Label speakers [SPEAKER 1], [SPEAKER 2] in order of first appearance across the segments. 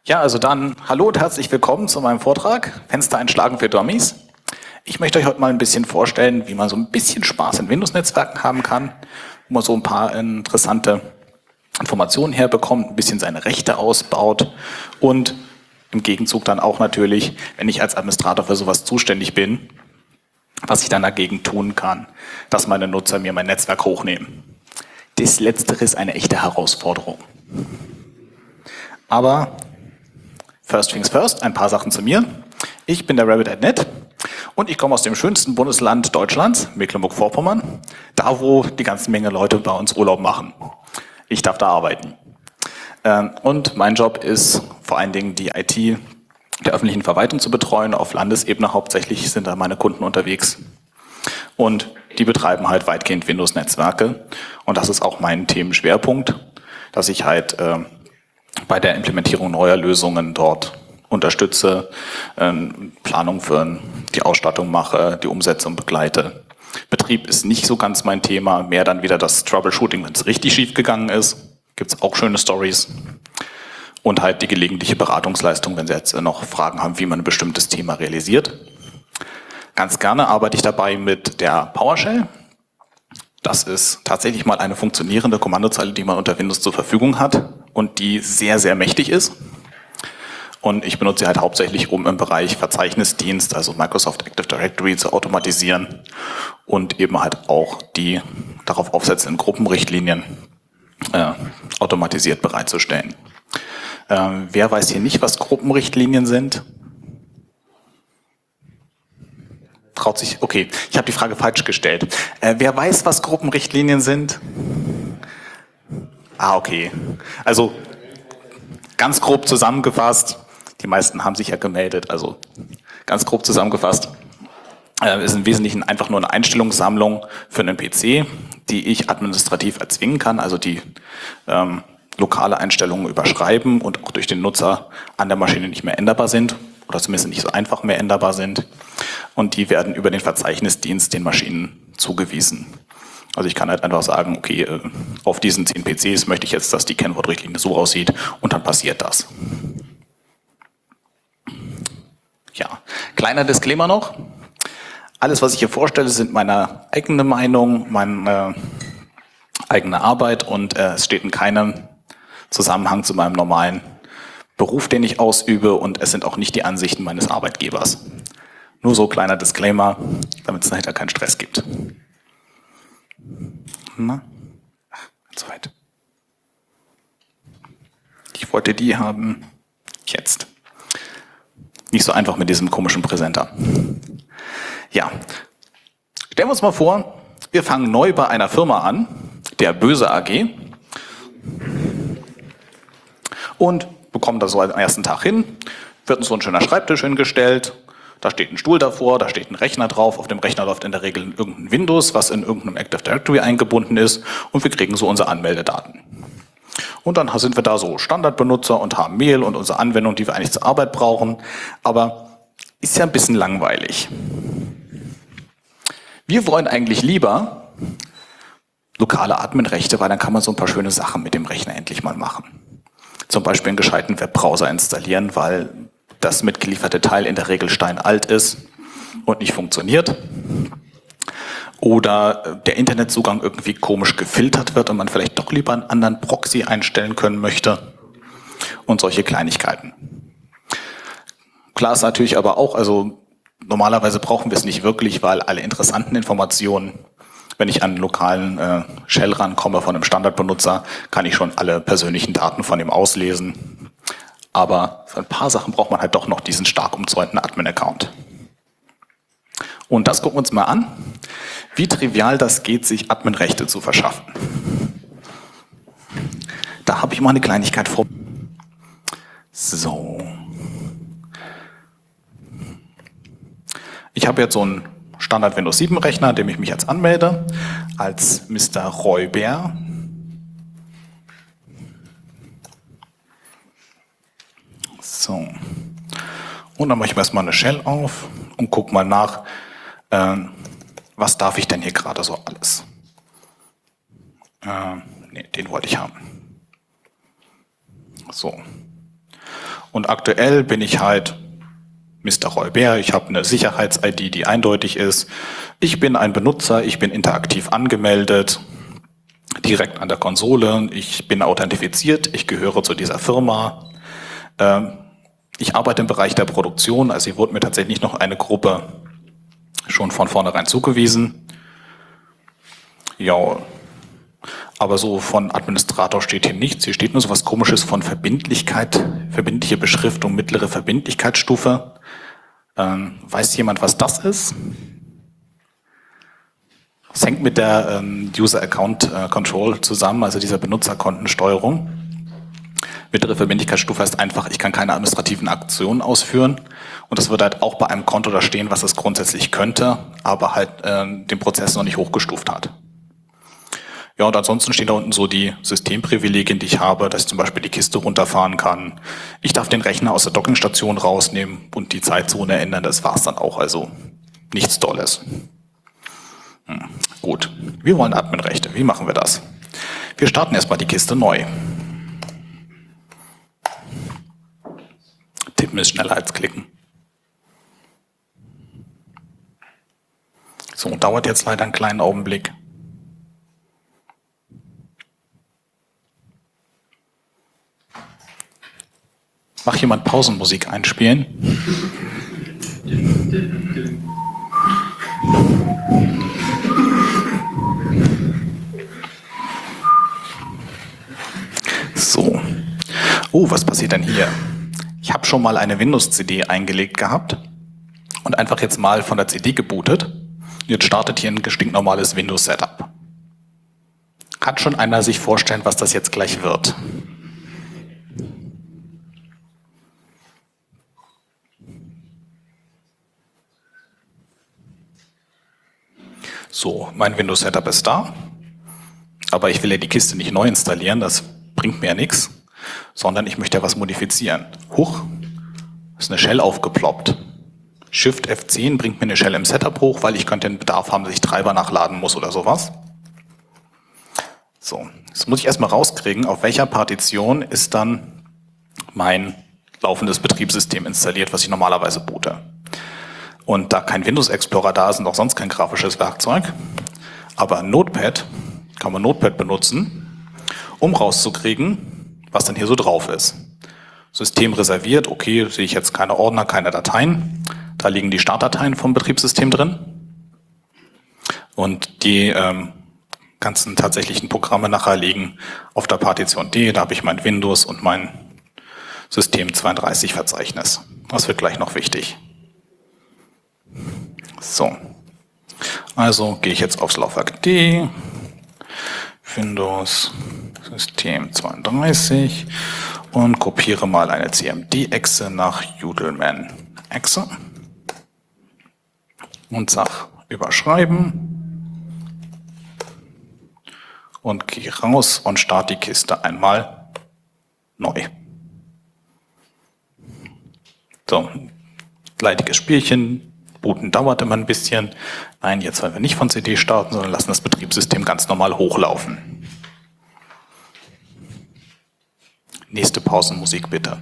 [SPEAKER 1] Ja, also dann hallo und herzlich willkommen zu meinem Vortrag Fenster einschlagen für Dummies. Ich möchte euch heute mal ein bisschen vorstellen, wie man so ein bisschen Spaß in Windows-Netzwerken haben kann, wo man so ein paar interessante Informationen herbekommt, ein bisschen seine Rechte ausbaut und im Gegenzug dann auch natürlich, wenn ich als Administrator für sowas zuständig bin, was ich dann dagegen tun kann, dass meine Nutzer mir mein Netzwerk hochnehmen. Das Letztere ist eine echte Herausforderung. Aber first things first, ein paar Sachen zu mir. Ich bin der Rabbit@Net und ich komme aus dem schönsten Bundesland Deutschlands, Mecklenburg-Vorpommern, da wo die ganze Menge Leute bei uns Urlaub machen. Ich darf da arbeiten. Und mein Job ist vor allen Dingen die IT der öffentlichen Verwaltung zu betreuen. Auf Landesebene hauptsächlich sind da meine Kunden unterwegs. Und die betreiben halt weitgehend Windows-Netzwerke. Und das ist auch mein Themenschwerpunkt, dass ich halt bei der Implementierung neuer Lösungen dort unterstütze, Planung für die Ausstattung mache, die Umsetzung begleite. Betrieb ist nicht so ganz mein Thema, mehr dann wieder das Troubleshooting, wenn es richtig schief gegangen ist. Gibt es auch schöne Stories. Und halt die gelegentliche Beratungsleistung, wenn Sie jetzt noch Fragen haben, wie man ein bestimmtes Thema realisiert. Ganz gerne arbeite ich dabei mit der PowerShell. Das ist tatsächlich mal eine funktionierende Kommandozeile, die man unter Windows zur Verfügung hat und die sehr, sehr mächtig ist. Und ich benutze sie halt hauptsächlich, um im Bereich Verzeichnisdienst, also Microsoft Active Directory, zu automatisieren und eben halt auch die darauf aufsetzenden Gruppenrichtlinien automatisiert bereitzustellen. Wer weiß hier nicht, was Gruppenrichtlinien sind? Traut sich, okay, ich habe die Frage falsch gestellt. Wer weiß, was Gruppenrichtlinien sind? Okay. Also ganz grob zusammengefasst, die meisten haben sich ja gemeldet, also ganz grob zusammengefasst, ist im Wesentlichen einfach nur eine Einstellungssammlung für einen PC, die ich administrativ erzwingen kann, also die lokale Einstellungen überschreiben und auch durch den Nutzer an der Maschine nicht mehr änderbar sind oder zumindest nicht so einfach mehr änderbar sind. Und die werden über den Verzeichnisdienst den Maschinen zugewiesen. Also ich kann halt einfach sagen, okay, auf diesen 10 PCs möchte ich jetzt, dass die Kennwortrichtlinie so aussieht und dann passiert das. Ja, kleiner Disclaimer noch. Alles, was ich hier vorstelle, sind meine eigene Meinung, meine eigene Arbeit und es steht in keinem Zusammenhang zu meinem normalen Beruf, den ich ausübe, und es sind auch nicht die Ansichten meines Arbeitgebers. Nur so kleiner Disclaimer, damit es nachher keinen Stress gibt. Na? Zu weit. Ich wollte die haben jetzt. Nicht so einfach mit diesem komischen Präsenter. Ja, stellen wir uns mal vor, wir fangen neu bei einer Firma an, der Böse AG, und bekommen da so einen ersten Tag hin, wird uns so ein schöner Schreibtisch hingestellt, da steht ein Stuhl davor, da steht ein Rechner drauf, auf dem Rechner läuft in der Regel irgendein Windows, was in irgendeinem Active Directory eingebunden ist, und wir kriegen so unsere Anmeldedaten. Und dann sind wir da so Standardbenutzer und haben Mail und unsere Anwendung, die wir eigentlich zur Arbeit brauchen, aber ist ja ein bisschen langweilig. Wir wollen eigentlich lieber lokale Adminrechte, weil dann kann man so ein paar schöne Sachen mit dem Rechner endlich mal machen. Zum Beispiel einen gescheiten Webbrowser installieren, weil das mitgelieferte Teil in der Regel steinalt ist und nicht funktioniert. Oder der Internetzugang irgendwie komisch gefiltert wird und man vielleicht doch lieber einen anderen Proxy einstellen können möchte. Und solche Kleinigkeiten. Klar ist natürlich aber auch, also normalerweise brauchen wir es nicht wirklich, weil alle interessanten Informationen, wenn ich an einen lokalen Shell rankomme von einem Standardbenutzer, kann ich schon alle persönlichen Daten von ihm auslesen. Aber für ein paar Sachen braucht man halt doch noch diesen stark umzäunten Admin-Account. Und das gucken wir uns mal an, wie trivial das geht, sich Admin-Rechte zu verschaffen. Da habe ich mal eine Kleinigkeit vor. So. Ich habe jetzt so einen Standard Windows 7 Rechner, dem ich mich jetzt anmelde, als Mr. Räuber. So. Und dann mache ich mir erstmal eine Shell auf und gucke mal nach, was darf ich denn hier gerade so alles. Nee, den wollte ich haben. So. Und aktuell bin ich halt Mr. Roy-Bär, ich habe eine Sicherheits-ID, die eindeutig ist. Ich bin ein Benutzer, ich bin interaktiv angemeldet, direkt an der Konsole. Ich bin authentifiziert, ich gehöre zu dieser Firma. Ich arbeite im Bereich der Produktion, also hier wurde mir tatsächlich noch eine Gruppe schon von vornherein zugewiesen. Ja, aber so von Administrator steht hier nichts. Hier steht nur so was Komisches von Verbindlichkeit, verbindliche Beschriftung, mittlere Verbindlichkeitsstufe. Weiß jemand, was das ist? Das hängt mit der User Account Control zusammen, also dieser Benutzerkontensteuerung. Mittlere Verbindlichkeitsstufe heißt einfach, ich kann keine administrativen Aktionen ausführen. Und das wird halt auch bei einem Konto da stehen, was es grundsätzlich könnte, aber halt den Prozess noch nicht hochgestuft hat. Ja, und ansonsten stehen da unten so die Systemprivilegien, die ich habe, dass ich zum Beispiel die Kiste runterfahren kann. Ich darf den Rechner aus der Dockingstation rausnehmen und die Zeitzone ändern. Das war's dann auch, also nichts Tolles. Gut, wir wollen Adminrechte. Wie machen wir das? Wir starten erstmal die Kiste neu. Tippen ist schneller als klicken. So, dauert jetzt leider einen kleinen Augenblick. Mach jemand Pausenmusik einspielen? So. Oh, was passiert denn hier? Ich habe schon mal eine Windows-CD eingelegt gehabt und einfach jetzt mal von der CD gebootet. Jetzt startet hier ein stinknormales Windows-Setup. Kann schon einer sich vorstellen, was das jetzt gleich wird? So, mein Windows-Setup ist da, aber ich will ja die Kiste nicht neu installieren, das bringt mir ja nichts, sondern ich möchte ja was modifizieren. Huch, ist eine Shell aufgeploppt. Shift F10 bringt mir eine Shell im Setup hoch, weil ich könnte den Bedarf haben, dass ich Treiber nachladen muss oder sowas. So, jetzt muss ich erstmal rauskriegen, auf welcher Partition ist dann mein laufendes Betriebssystem installiert, was ich normalerweise boote. Und da kein Windows Explorer da ist und auch sonst kein grafisches Werkzeug, aber Notepad, kann man Notepad benutzen, um rauszukriegen, was dann hier so drauf ist. System reserviert, okay, sehe ich jetzt keine Ordner, keine Dateien. Da liegen die Startdateien vom Betriebssystem drin. Und die ganzen tatsächlichen Programme nachher liegen auf der Partition D. Da habe ich mein Windows und mein System 32 Verzeichnis. Das wird gleich noch wichtig. So, also gehe ich jetzt aufs Laufwerk D, Windows System 32 und kopiere mal eine CMD-Exe nach Udelman-Exe und sag überschreiben und gehe raus und starte die Kiste einmal neu. So, leidiges Spielchen. Booten dauert immer ein bisschen. Nein, jetzt wollen wir nicht von CD starten, sondern lassen das Betriebssystem ganz normal hochlaufen. Nächste Pausenmusik bitte.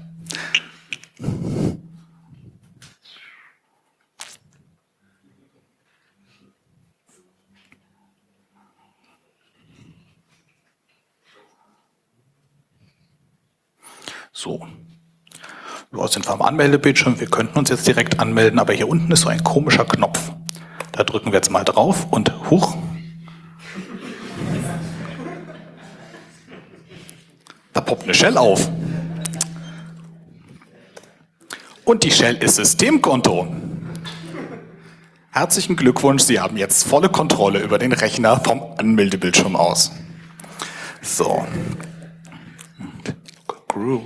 [SPEAKER 1] So. Ja, sind wir am Anmeldebildschirm. Wir könnten uns jetzt direkt anmelden, aber hier unten ist so ein komischer Knopf. Da drücken wir jetzt mal drauf und huch. Da poppt eine Shell auf. Und die Shell ist Systemkonto. Herzlichen Glückwunsch, Sie haben jetzt volle Kontrolle über den Rechner vom Anmeldebildschirm aus. So. Group.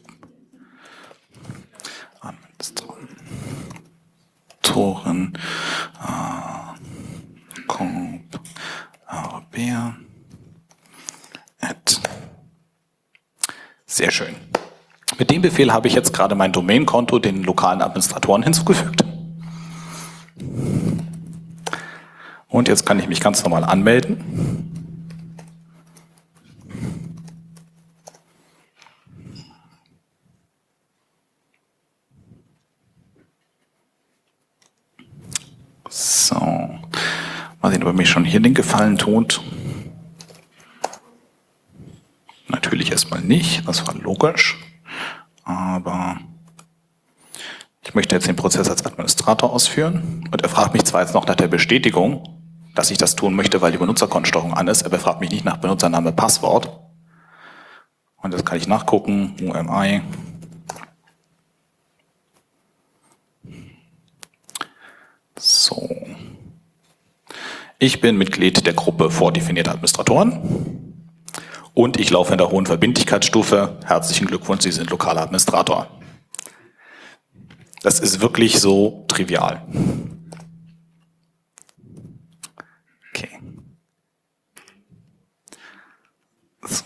[SPEAKER 1] Administratoren. Bär. Sehr schön. Mit dem Befehl habe ich jetzt gerade mein Domain-Konto den lokalen Administratoren hinzugefügt. Und jetzt kann ich mich ganz normal anmelden. sehen, ob er mir schon hier den Gefallen tut. Natürlich erstmal nicht, das war logisch. Aber ich möchte jetzt den Prozess als Administrator ausführen. Und er fragt mich zwar jetzt noch nach der Bestätigung, dass ich das tun möchte, weil die Benutzerkontensteuerung an ist, aber er fragt mich nicht nach Benutzername, Passwort. Und das kann ich nachgucken, UMI. So. Ich bin Mitglied der Gruppe vordefinierte Administratoren und ich laufe in der hohen Verbindlichkeitsstufe. Herzlichen Glückwunsch, Sie sind lokaler Administrator. Das ist wirklich so trivial. Okay. So.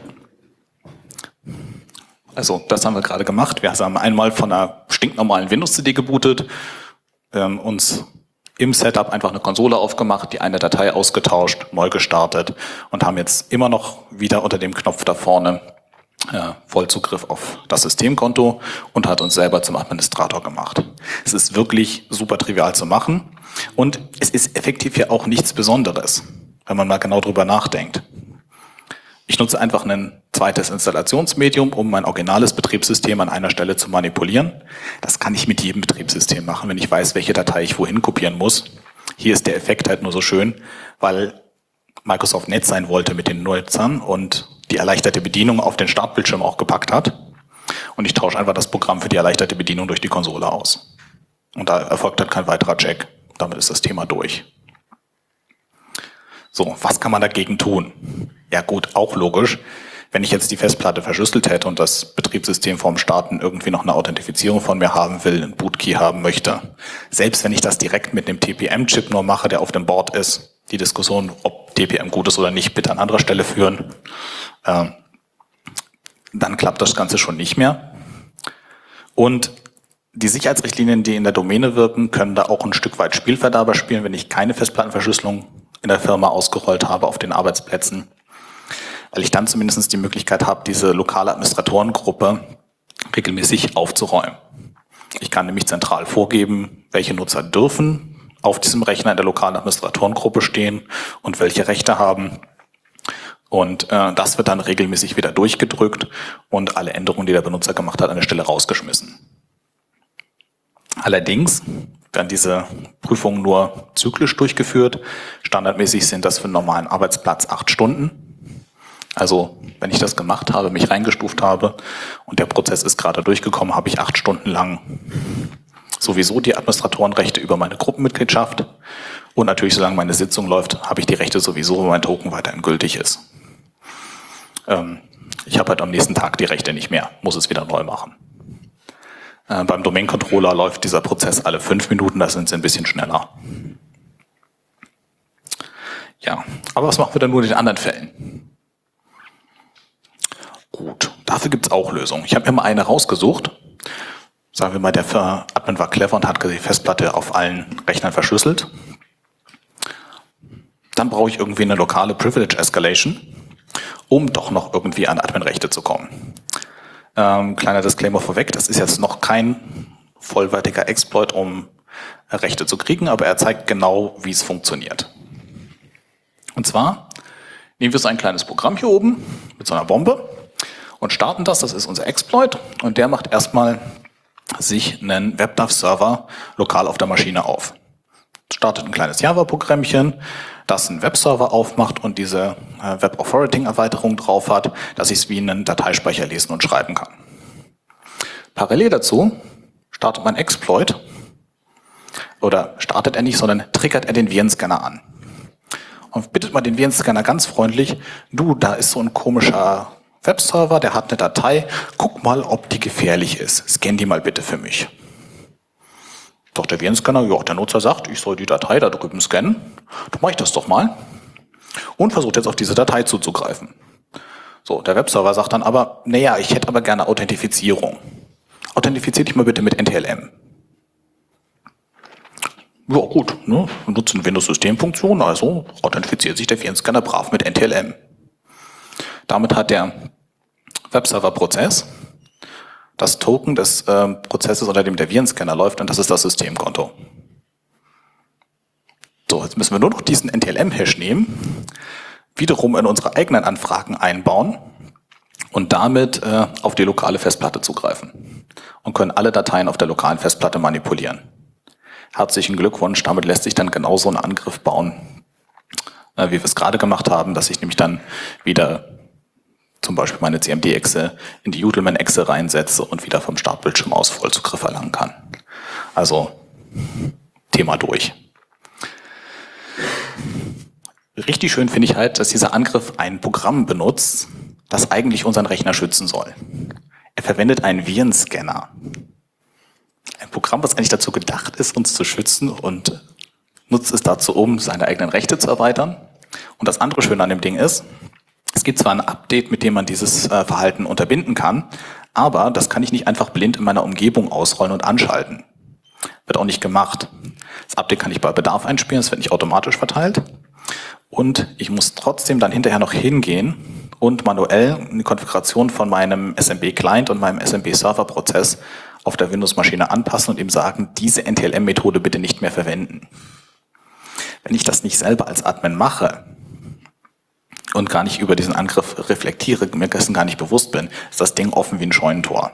[SPEAKER 1] Also, das haben wir gerade gemacht. Wir haben einmal von einer stinknormalen Windows-CD gebootet, uns im Setup einfach eine Konsole aufgemacht, die eine Datei ausgetauscht, neu gestartet und haben jetzt immer noch wieder unter dem Knopf da vorne Vollzugriff auf das Systemkonto und hat uns selber zum Administrator gemacht. Es ist wirklich super trivial zu machen und es ist effektiv ja auch nichts Besonderes, wenn man mal genau drüber nachdenkt. Ich nutze einfach ein zweites Installationsmedium, um mein originales Betriebssystem an einer Stelle zu manipulieren. Das kann ich mit jedem Betriebssystem machen, wenn ich weiß, welche Datei ich wohin kopieren muss. Hier ist der Effekt halt nur so schön, weil Microsoft nett sein wollte mit den Nutzern und die erleichterte Bedienung auf den Startbildschirm auch gepackt hat. Und ich tausche einfach das Programm für die erleichterte Bedienung durch die Konsole aus. Und da erfolgt halt kein weiterer Check. Damit ist das Thema durch. So, was kann man dagegen tun? Ja gut, auch logisch. Wenn ich jetzt die Festplatte verschlüsselt hätte und das Betriebssystem vorm Starten irgendwie noch eine Authentifizierung von mir haben will, einen Bootkey haben möchte, selbst wenn ich das direkt mit einem TPM-Chip nur mache, der auf dem Board ist, die Diskussion, ob TPM gut ist oder nicht, bitte an anderer Stelle führen, dann klappt das Ganze schon nicht mehr. Und die Sicherheitsrichtlinien, die in der Domäne wirken, können da auch ein Stück weit Spielverderber spielen, wenn ich keine Festplattenverschlüsselung in der Firma ausgerollt habe auf den Arbeitsplätzen, weil ich dann zumindest die Möglichkeit habe, diese lokale Administratorengruppe regelmäßig aufzuräumen. Ich kann nämlich zentral vorgeben, welche Nutzer dürfen auf diesem Rechner in der lokalen Administratorengruppe stehen und welche Rechte haben. Und das wird dann regelmäßig wieder durchgedrückt und alle Änderungen, die der Benutzer gemacht hat, an der Stelle rausgeschmissen. Allerdings werden diese Prüfungen nur zyklisch durchgeführt. Standardmäßig sind das für einen normalen Arbeitsplatz 8 Stunden. Also wenn ich das gemacht habe, mich reingestuft habe und der Prozess ist gerade durchgekommen, habe ich 8 Stunden lang sowieso die Administratorenrechte über meine Gruppenmitgliedschaft. Und natürlich, solange meine Sitzung läuft, habe ich die Rechte sowieso, wenn mein Token weiterhin gültig ist. Ich habe halt am nächsten Tag die Rechte nicht mehr, muss es wieder neu machen. Beim Domain-Controller läuft dieser Prozess alle 5 Minuten, da sind sie ein bisschen schneller. Ja, aber was machen wir dann nur in den anderen Fällen? Gut, dafür gibt es auch Lösungen. Ich habe mir mal eine rausgesucht. Sagen wir mal, der Admin war clever und hat die Festplatte auf allen Rechnern verschlüsselt. Dann brauche ich irgendwie eine lokale Privilege Escalation, um doch noch irgendwie an Admin-Rechte zu kommen. Kleiner Disclaimer vorweg, das ist jetzt noch kein vollwertiger Exploit, um Rechte zu kriegen, aber er zeigt genau, wie es funktioniert. Und zwar nehmen wir so ein kleines Programm hier oben mit so einer Bombe und starten das ist unser Exploit und der macht erstmal sich einen WebDAV-Server lokal auf der Maschine auf. Startet ein kleines Java-Programmchen, das einen Webserver aufmacht und diese Web-Authoriting-Erweiterung drauf hat, dass ich es wie einen Dateispeicher lesen und schreiben kann. Parallel dazu startet mein Exploit, oder startet er nicht, sondern triggert er den Virenscanner an. Und bittet mal den Virenscanner ganz freundlich, du, da ist so ein komischer Webserver, der hat eine Datei, guck mal, ob die gefährlich ist. Scan die mal bitte für mich. Doch der Virenscanner, ja, der Nutzer sagt, ich soll die Datei da drüben scannen. Dann mache ich das doch mal. Und versucht jetzt auf diese Datei zuzugreifen. So, der Webserver sagt dann aber, naja, ich hätte aber gerne Authentifizierung. Authentifizier dich mal bitte mit NTLM. Ja gut, ne? Wir nutzen Windows-Systemfunktion, also authentifiziert sich der Virenscanner brav mit NTLM. Damit hat der Webserver-Prozess das Token des Prozesses, unter dem der Virenscanner läuft, und das ist das Systemkonto. So, jetzt müssen wir nur noch diesen NTLM-Hash nehmen, wiederum in unsere eigenen Anfragen einbauen und damit auf die lokale Festplatte zugreifen und können alle Dateien auf der lokalen Festplatte manipulieren. Herzlichen Glückwunsch, damit lässt sich dann genauso ein Angriff bauen, wie wir es gerade gemacht haben, dass ich nämlich dann wieder zum Beispiel meine CMD-Exe in die Udelman-Exe reinsetze und wieder vom Startbildschirm aus Vollzugriff erlangen kann. Also Thema durch. Richtig schön finde ich halt, dass dieser Angriff ein Programm benutzt, das eigentlich unseren Rechner schützen soll. Er verwendet einen Virenscanner. Ein Programm, was eigentlich dazu gedacht ist, uns zu schützen und nutzt es dazu, um seine eigenen Rechte zu erweitern. Und das andere Schöne an dem Ding ist, es gibt zwar ein Update, mit dem man dieses Verhalten unterbinden kann, aber das kann ich nicht einfach blind in meiner Umgebung ausrollen und anschalten. Wird auch nicht gemacht. Das Update kann ich bei Bedarf einspielen, es wird nicht automatisch verteilt. Und ich muss trotzdem dann hinterher noch hingehen und manuell eine Konfiguration von meinem SMB-Client und meinem SMB-Server-Prozess auf der Windows-Maschine anpassen und ihm sagen, diese NTLM-Methode bitte nicht mehr verwenden. Wenn ich das nicht selber als Admin mache und gar nicht über diesen Angriff reflektiere, mir dessen gar nicht bewusst bin, ist das Ding offen wie ein Scheunentor.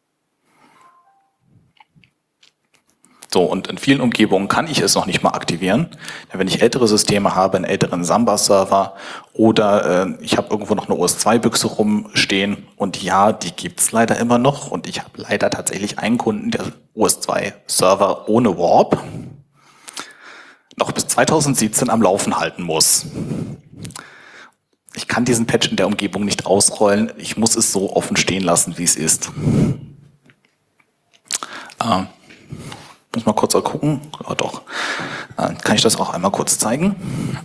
[SPEAKER 1] So, und in vielen Umgebungen kann ich es noch nicht mal aktivieren. Wenn ich ältere Systeme habe, einen älteren Samba-Server oder ich habe irgendwo noch eine OS2-Büchse rumstehen und ja, die gibt's leider immer noch und ich habe leider tatsächlich einen Kunden, der OS2-Server ohne Warp noch bis 2017 am Laufen halten muss. Ich kann diesen Patch in der Umgebung nicht ausrollen, ich muss es so offen stehen lassen, wie es ist. Muss mal kurz gucken. Ja, doch. Kann ich das auch einmal kurz zeigen?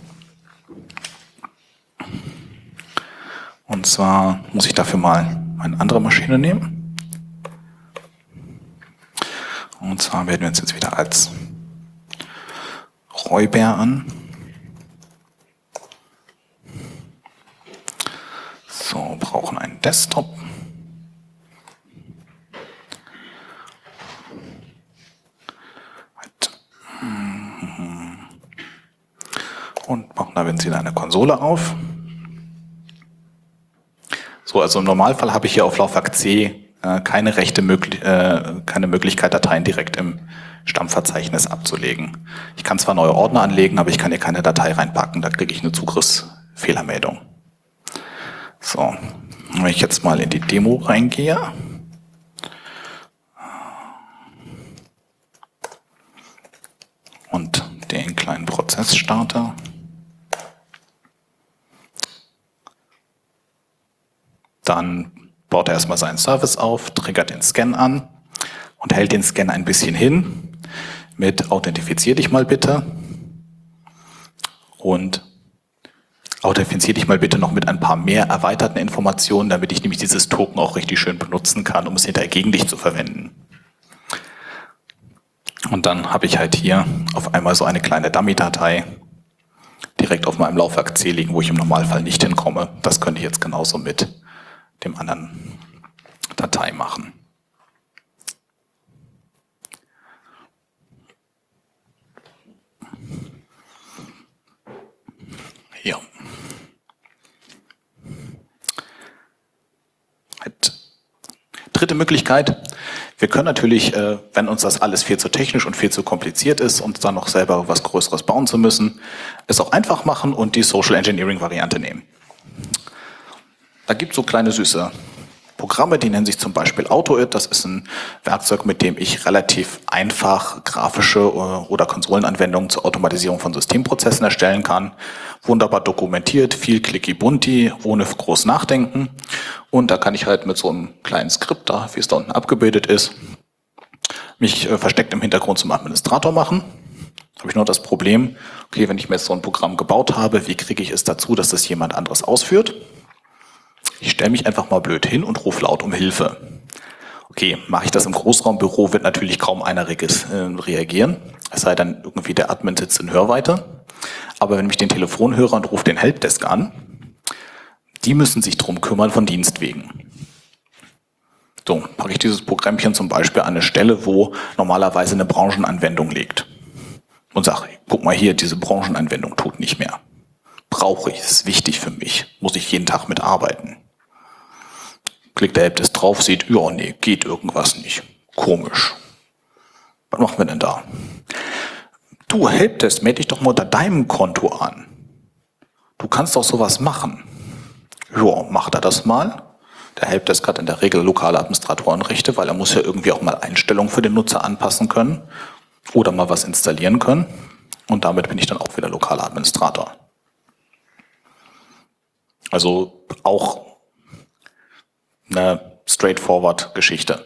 [SPEAKER 1] Und zwar muss ich dafür mal eine andere Maschine nehmen. Und zwar werden wir uns jetzt wieder als Räuber an. So, brauchen einen Desktop. Und machen da wieder eine Konsole auf. So, also im Normalfall habe ich hier auf Laufwerk C keine Möglichkeit, Dateien direkt im Stammverzeichnis abzulegen. Ich kann zwar neue Ordner anlegen, aber ich kann hier keine Datei reinpacken, da kriege ich eine Zugriffsfehlermeldung. So, wenn ich jetzt mal in die Demo reingehe. Und den kleinen Prozess starte. Dann baut er erstmal seinen Service auf, triggert den Scan an und hält den Scan ein bisschen hin mit authentifizier dich mal bitte und authentifizier dich mal bitte noch mit ein paar mehr erweiterten Informationen, damit ich nämlich dieses Token auch richtig schön benutzen kann, um es hinterher gegen dich zu verwenden. Und dann habe ich halt hier auf einmal so eine kleine Dummy-Datei direkt auf meinem Laufwerk C liegen, wo ich im Normalfall nicht hinkomme. Das könnte ich jetzt genauso mit dem anderen Datei machen. Hier. Dritte Möglichkeit. Wir können natürlich, wenn uns das alles viel zu technisch und viel zu kompliziert ist, uns dann noch selber was Größeres bauen zu müssen, es auch einfach machen und die Social Engineering Variante nehmen. Da gibt es so kleine süße Programme, die nennen sich zum Beispiel AutoIt. Das ist ein Werkzeug, mit dem ich relativ einfach grafische oder Konsolenanwendungen zur Automatisierung von Systemprozessen erstellen kann. Wunderbar dokumentiert, viel clicky-bunti, ohne groß nachdenken. Und da kann ich halt mit so einem kleinen Skript da, wie es da unten abgebildet ist, mich versteckt im Hintergrund zum Administrator machen. Habe ich nur das Problem, okay, wenn ich mir jetzt so ein Programm gebaut habe, wie kriege ich es dazu, dass das jemand anderes ausführt? Ich stelle mich einfach mal blöd hin und rufe laut um Hilfe. Okay, mache ich das im Großraumbüro, wird natürlich kaum einer reagieren. Es sei denn, irgendwie der Admin sitzt in Hörweite. Aber wenn ich den Telefon höre und rufe den Helpdesk an, die müssen sich drum kümmern von Dienst wegen. So, packe ich dieses Programmchen zum Beispiel an eine Stelle, wo normalerweise eine Branchenanwendung liegt. und sage, guck mal hier, diese Branchenanwendung tut nicht mehr. Brauche ich, ist wichtig für mich, muss ich jeden Tag mitarbeiten. Klickt der Helpdesk drauf, sieht, ja, nee, geht irgendwas nicht. Komisch. Was machen wir denn da? Du, Helpdesk, melde dich doch mal unter deinem Konto an. Du kannst doch sowas machen. Ja, macht er das mal? Der Helpdesk hat in der Regel lokale Administratorenrechte, weil er muss ja irgendwie auch mal Einstellungen für den Nutzer anpassen können oder mal was installieren können. Und damit bin ich dann auch wieder lokaler Administrator. Also auch eine straightforward Geschichte.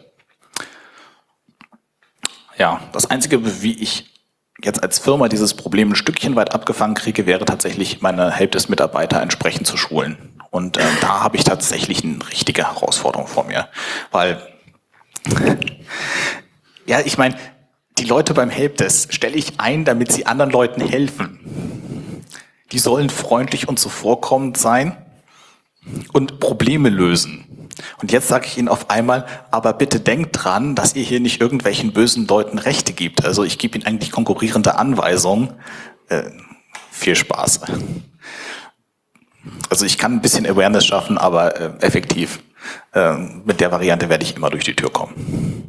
[SPEAKER 1] Ja, das Einzige, wie ich jetzt als Firma dieses Problem ein Stückchen weit abgefangen kriege, wäre tatsächlich, meine Helpdesk-Mitarbeiter entsprechend zu schulen. Und da habe ich tatsächlich eine richtige Herausforderung vor mir. Weil, ja, ich meine, die Leute beim Helpdesk stelle ich ein, damit sie anderen Leuten helfen. Die sollen freundlich und zuvorkommend sein und Probleme lösen. Und jetzt sage ich Ihnen auf einmal, aber bitte denkt dran, dass ihr hier nicht irgendwelchen bösen Leuten Rechte gibt. Also ich gebe Ihnen eigentlich konkurrierende Anweisungen. Viel Spaß. Also ich kann ein bisschen Awareness schaffen, aber effektiv mit der Variante werde ich immer durch die Tür kommen.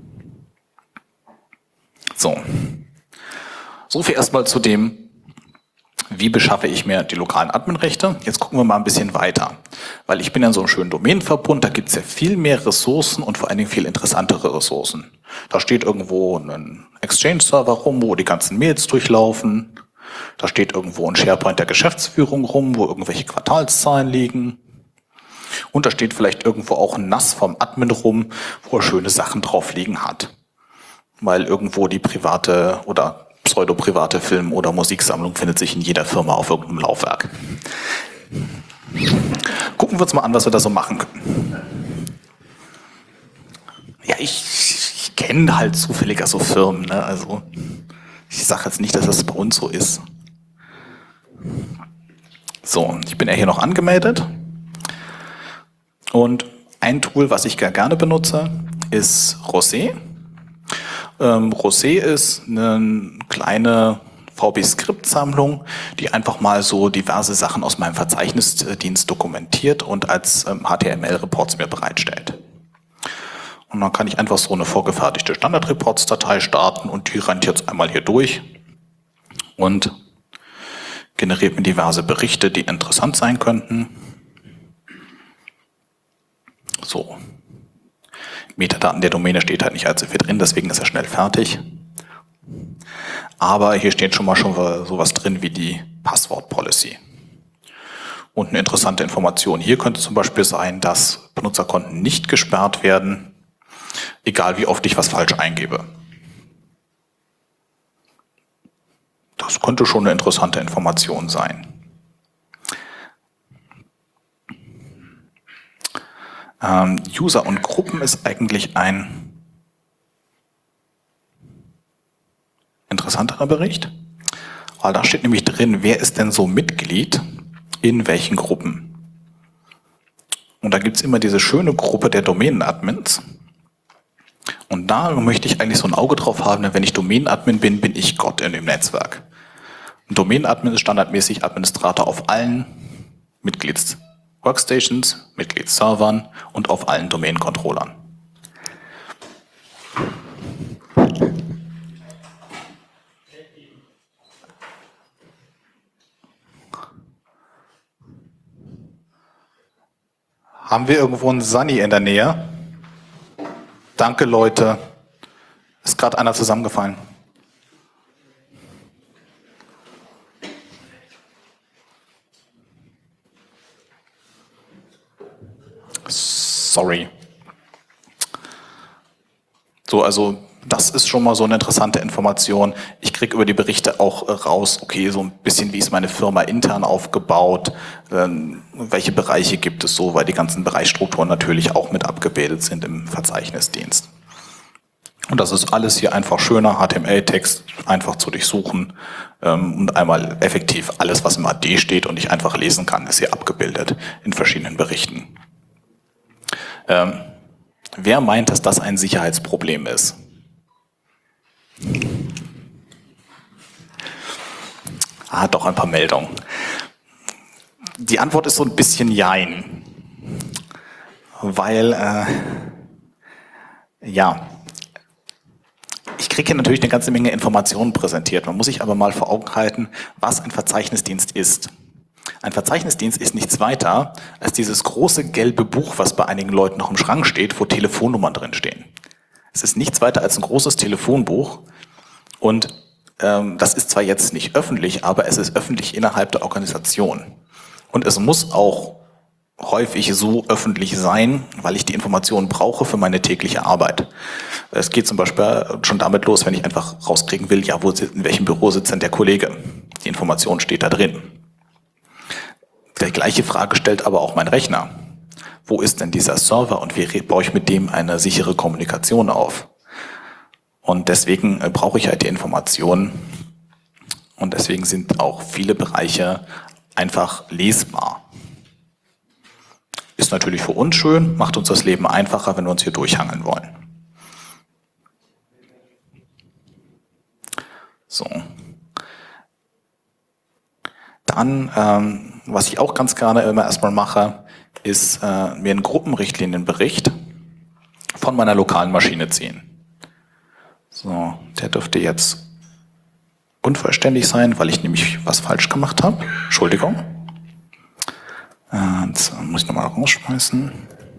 [SPEAKER 1] So viel erstmal zu dem, wie beschaffe ich mir die lokalen Adminrechte? Jetzt gucken wir mal ein bisschen weiter. Weil ich bin ja in so einem schönen Domänenverbund, da gibt es ja viel mehr Ressourcen und vor allen Dingen viel interessantere Ressourcen. Da steht irgendwo ein Exchange-Server rum, wo die ganzen Mails durchlaufen. Da steht irgendwo ein SharePoint der Geschäftsführung rum, wo irgendwelche Quartalszahlen liegen. Und da steht vielleicht irgendwo auch ein NAS vom Admin rum, wo er schöne Sachen drauf liegen hat. Weil irgendwo die private oder pseudo-private Film- oder Musiksammlung findet sich in jeder Firma auf irgendeinem Laufwerk. Gucken wir uns mal an, was wir da so machen können. Ja, ich kenne halt zufälliger so Firmen, ne? Also ich sage jetzt nicht, dass das bei uns so ist. So, ich bin ja hier noch angemeldet. Und ein Tool, was ich gerne benutze, ist Rosé. Rosé ist eine kleine VB-Skript-Sammlung, die einfach mal so diverse Sachen aus meinem Verzeichnisdienst dokumentiert und als HTML-Reports mir bereitstellt. Und dann kann ich einfach so eine vorgefertigte Standard-Reports-Datei starten und die rennt jetzt einmal hier durch und generiert mir diverse Berichte, die interessant sein könnten. So. Metadaten der Domäne steht halt nicht allzu viel drin, deswegen ist er schnell fertig. Aber hier steht schon mal sowas drin wie die Passwort-Policy. Und eine interessante Information hier könnte zum Beispiel sein, dass Benutzerkonten nicht gesperrt werden, egal wie oft ich was falsch eingebe. Das könnte schon eine interessante Information sein. User und Gruppen ist eigentlich ein interessanterer Bericht, weil da steht nämlich drin, wer ist denn so Mitglied in welchen Gruppen. Und da gibt es immer diese schöne Gruppe der Domänenadmins. Und da möchte ich eigentlich so ein Auge drauf haben, denn wenn ich Domänenadmin bin, bin ich Gott in dem Netzwerk. Ein Domänenadmin ist standardmäßig Administrator auf allen Mitglieds-Workstations, Mitglieds-Servern und auf allen Domain-Controllern. Haben wir irgendwo einen Sunny in der Nähe? Danke, Leute. Ist gerade einer zusammengefallen. Sorry. So, also das ist schon mal so eine interessante Information. Ich kriege über die Berichte auch raus, okay, so ein bisschen, wie ist meine Firma intern aufgebaut, welche Bereiche gibt es so, weil die ganzen Bereichsstrukturen natürlich auch mit abgebildet sind im Verzeichnisdienst. Und das ist alles hier einfach schöner HTML-Text, einfach zu durchsuchen und einmal effektiv alles, was im AD steht und ich einfach lesen kann, ist hier abgebildet in verschiedenen Berichten. Wer meint, dass das ein Sicherheitsproblem ist? Doch ein paar Meldungen. Die Antwort ist so ein bisschen Jein. Weil, ich kriege hier natürlich eine ganze Menge Informationen präsentiert. Man muss sich aber mal vor Augen halten, was ein Verzeichnisdienst ist. Ein Verzeichnisdienst ist nichts weiter als dieses große gelbe Buch, was bei einigen Leuten noch im Schrank steht, wo Telefonnummern drin stehen. Es ist nichts weiter als ein großes Telefonbuch und das ist zwar jetzt nicht öffentlich, aber es ist öffentlich innerhalb der Organisation. Und es muss auch häufig so öffentlich sein, weil ich die Informationen brauche für meine tägliche Arbeit. Es geht zum Beispiel schon damit los, wenn ich einfach rauskriegen will, ja, in welchem Büro sitzt denn der Kollege? Die Information steht da drin. Die gleiche Frage stellt aber auch mein Rechner. Wo ist denn dieser Server und wie baue ich mit dem eine sichere Kommunikation auf? Und deswegen brauche ich halt die Informationen und deswegen sind auch viele Bereiche einfach lesbar. Ist natürlich für uns schön, macht uns das Leben einfacher, wenn wir uns hier durchhangeln wollen. So. Dann, was ich auch ganz gerne immer erstmal mache, ist mir einen Gruppenrichtlinienbericht von meiner lokalen Maschine ziehen. So, der dürfte jetzt unvollständig sein, weil ich nämlich was falsch gemacht habe. Entschuldigung. Jetzt muss ich nochmal rausschmeißen.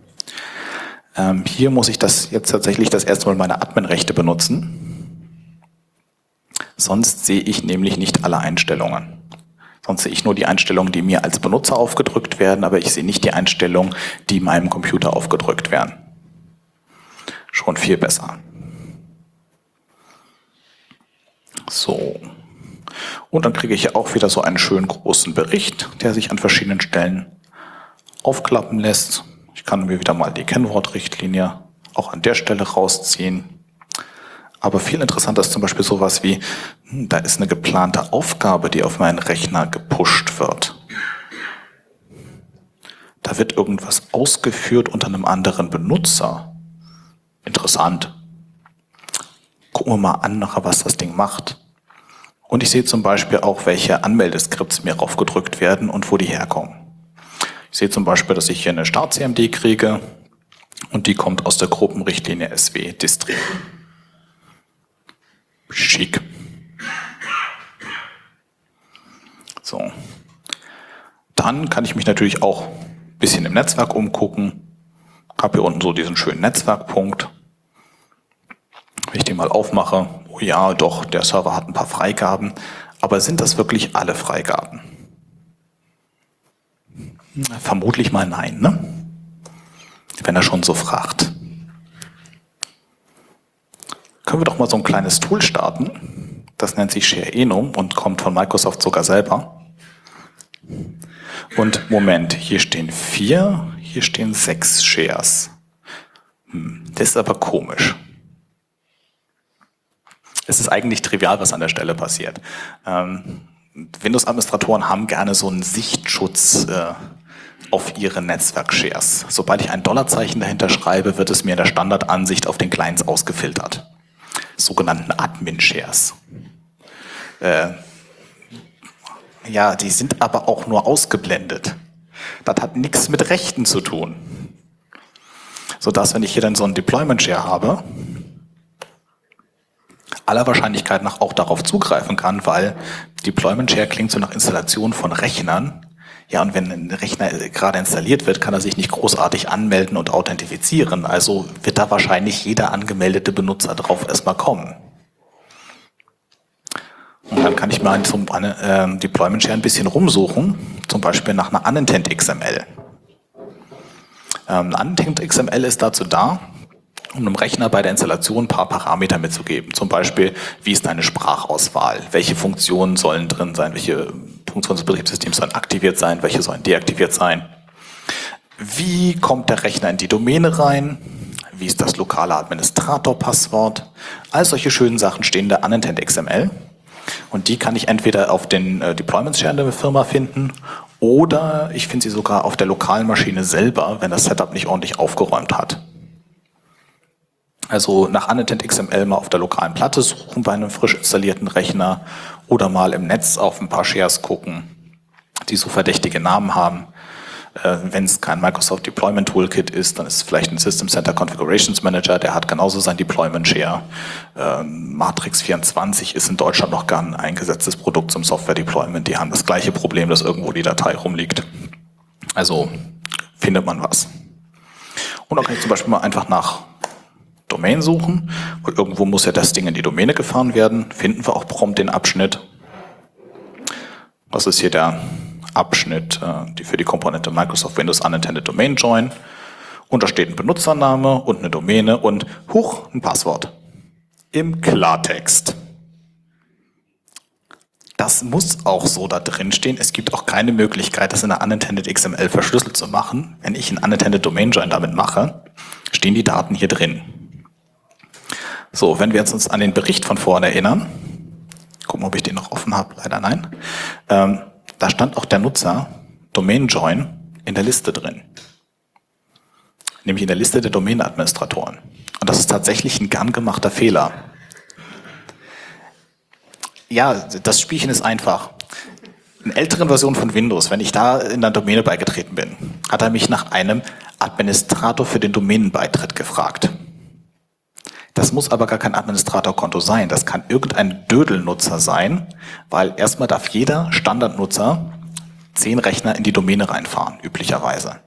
[SPEAKER 1] Hier muss ich das jetzt tatsächlich das erste Mal meine Adminrechte benutzen. Sonst sehe ich nämlich nicht alle Einstellungen. Sonst sehe ich nur die Einstellungen, die mir als Benutzer aufgedrückt werden, aber ich sehe nicht die Einstellungen, die meinem Computer aufgedrückt werden. Schon viel besser. So. Und dann kriege ich ja auch wieder so einen schönen großen Bericht, der sich an verschiedenen Stellen aufklappen lässt. Ich kann mir wieder mal die Kennwortrichtlinie auch an der Stelle rausziehen. Aber viel interessanter ist zum Beispiel sowas wie, da ist eine geplante Aufgabe, die auf meinen Rechner gepusht wird. Da wird irgendwas ausgeführt unter einem anderen Benutzer. Interessant. Gucken wir mal an, nachher, was das Ding macht. Und ich sehe zum Beispiel auch, welche Anmeldeskripts mir raufgedrückt werden und wo die herkommen. Ich sehe zum Beispiel, dass ich hier eine Start-CMD kriege und die kommt aus der Gruppenrichtlinie SW Distri. Schick. So. Dann kann ich mich natürlich auch ein bisschen im Netzwerk umgucken. Habe hier unten so diesen schönen Netzwerkpunkt. Wenn ich den mal aufmache, oh ja, doch, der Server hat ein paar Freigaben. Aber sind das wirklich alle Freigaben? Vermutlich mal nein, ne? Wenn er schon so fragt. Können wir doch mal so ein kleines Tool starten. Das nennt sich Share Enum und kommt von Microsoft sogar selber. Und Moment, hier stehen 4, hier stehen 6 Shares. Das ist aber komisch. Es ist eigentlich trivial, was an der Stelle passiert. Windows-Administratoren haben gerne so einen Sichtschutz auf ihre Netzwerk-Shares. Sobald ich ein $Zeichen dahinter schreibe, wird es mir in der Standardansicht auf den Clients ausgefiltert. Sogenannten Admin-Shares. Ja, die sind aber auch nur ausgeblendet. Das hat nichts mit Rechten zu tun. Sodass, wenn ich hier dann so einen Deployment-Share habe, aller Wahrscheinlichkeit nach auch darauf zugreifen kann, weil Deployment Share klingt so nach Installation von Rechnern. Ja, und wenn ein Rechner gerade installiert wird, kann er sich nicht großartig anmelden und authentifizieren. Also wird da wahrscheinlich jeder angemeldete Benutzer drauf erstmal kommen. Und dann kann ich mal zum Deployment Share ein bisschen rumsuchen, zum Beispiel nach einer Unintent XML. Unintent XML ist dazu da, um einem Rechner bei der Installation ein paar Parameter mitzugeben. Zum Beispiel, wie ist deine Sprachauswahl? Welche Funktionen sollen drin sein? Welche Funktionen des Betriebssystems sollen aktiviert sein? Welche sollen deaktiviert sein? Wie kommt der Rechner in die Domäne rein? Wie ist das lokale Administratorpasswort? All solche schönen Sachen stehen in der Unintent XML. Und die kann ich entweder auf den Deployment-Share der Firma finden oder ich finde sie sogar auf der lokalen Maschine selber, wenn das Setup nicht ordentlich aufgeräumt hat. Also nach Unintent XML mal auf der lokalen Platte suchen bei einem frisch installierten Rechner oder mal im Netz auf ein paar Shares gucken, die so verdächtige Namen haben. Wenn es kein Microsoft Deployment Toolkit ist, dann ist es vielleicht ein System Center Configurations Manager, der hat genauso sein Deployment Share. Matrix 24 ist in Deutschland noch gar ein eingesetztes Produkt zum Software Deployment. Die haben das gleiche Problem, dass irgendwo die Datei rumliegt. Also findet man was. Und dann kann ich zum Beispiel mal einfach nach Domain suchen, weil irgendwo muss ja das Ding in die Domäne gefahren werden. Finden wir auch prompt den Abschnitt. Das ist hier der Abschnitt für die Komponente Microsoft Windows Unintended Domain Join. Und da steht ein Benutzername und eine Domäne und ein Passwort. Im Klartext. Das muss auch so da drin stehen. Es gibt auch keine Möglichkeit, das in der Unintended XML verschlüsselt zu machen. Wenn ich einen Unintended Domain Join damit mache, stehen die Daten hier drin. So, wenn wir jetzt uns an den Bericht von vorhin erinnern, gucken, ob ich den noch offen habe, leider nein, da stand auch der Nutzer Domain Join in der Liste drin. Nämlich in der Liste der Domain-Administratoren. Und das ist tatsächlich ein gern gemachter Fehler. Ja, das Spielchen ist einfach. In älteren Versionen von Windows, wenn ich da in der Domäne beigetreten bin, hat er mich nach einem Administrator für den Domänenbeitritt gefragt. Das muss aber gar kein Administratorkonto sein. Das kann irgendein Dödelnutzer sein, weil erstmal darf jeder Standardnutzer 10 Rechner in die Domäne reinfahren, üblicherweise.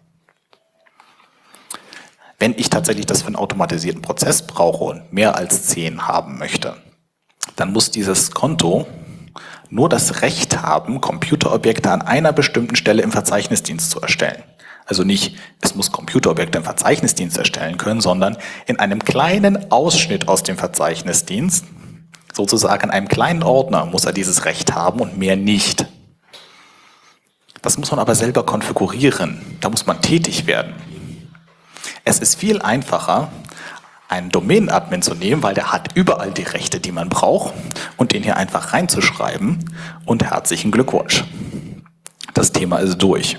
[SPEAKER 1] Wenn ich tatsächlich das für einen automatisierten Prozess brauche und mehr als 10 haben möchte, dann muss dieses Konto nur das Recht haben, Computerobjekte an einer bestimmten Stelle im Verzeichnisdienst zu erstellen. Also nicht, es muss Computerobjekte im Verzeichnisdienst erstellen können, sondern in einem kleinen Ausschnitt aus dem Verzeichnisdienst, sozusagen in einem kleinen Ordner, muss er dieses Recht haben und mehr nicht. Das muss man aber selber konfigurieren. Da muss man tätig werden. Es ist viel einfacher, einen Domain-Admin zu nehmen, weil der hat überall die Rechte, die man braucht, und den hier einfach reinzuschreiben und herzlichen Glückwunsch. Das Thema ist durch.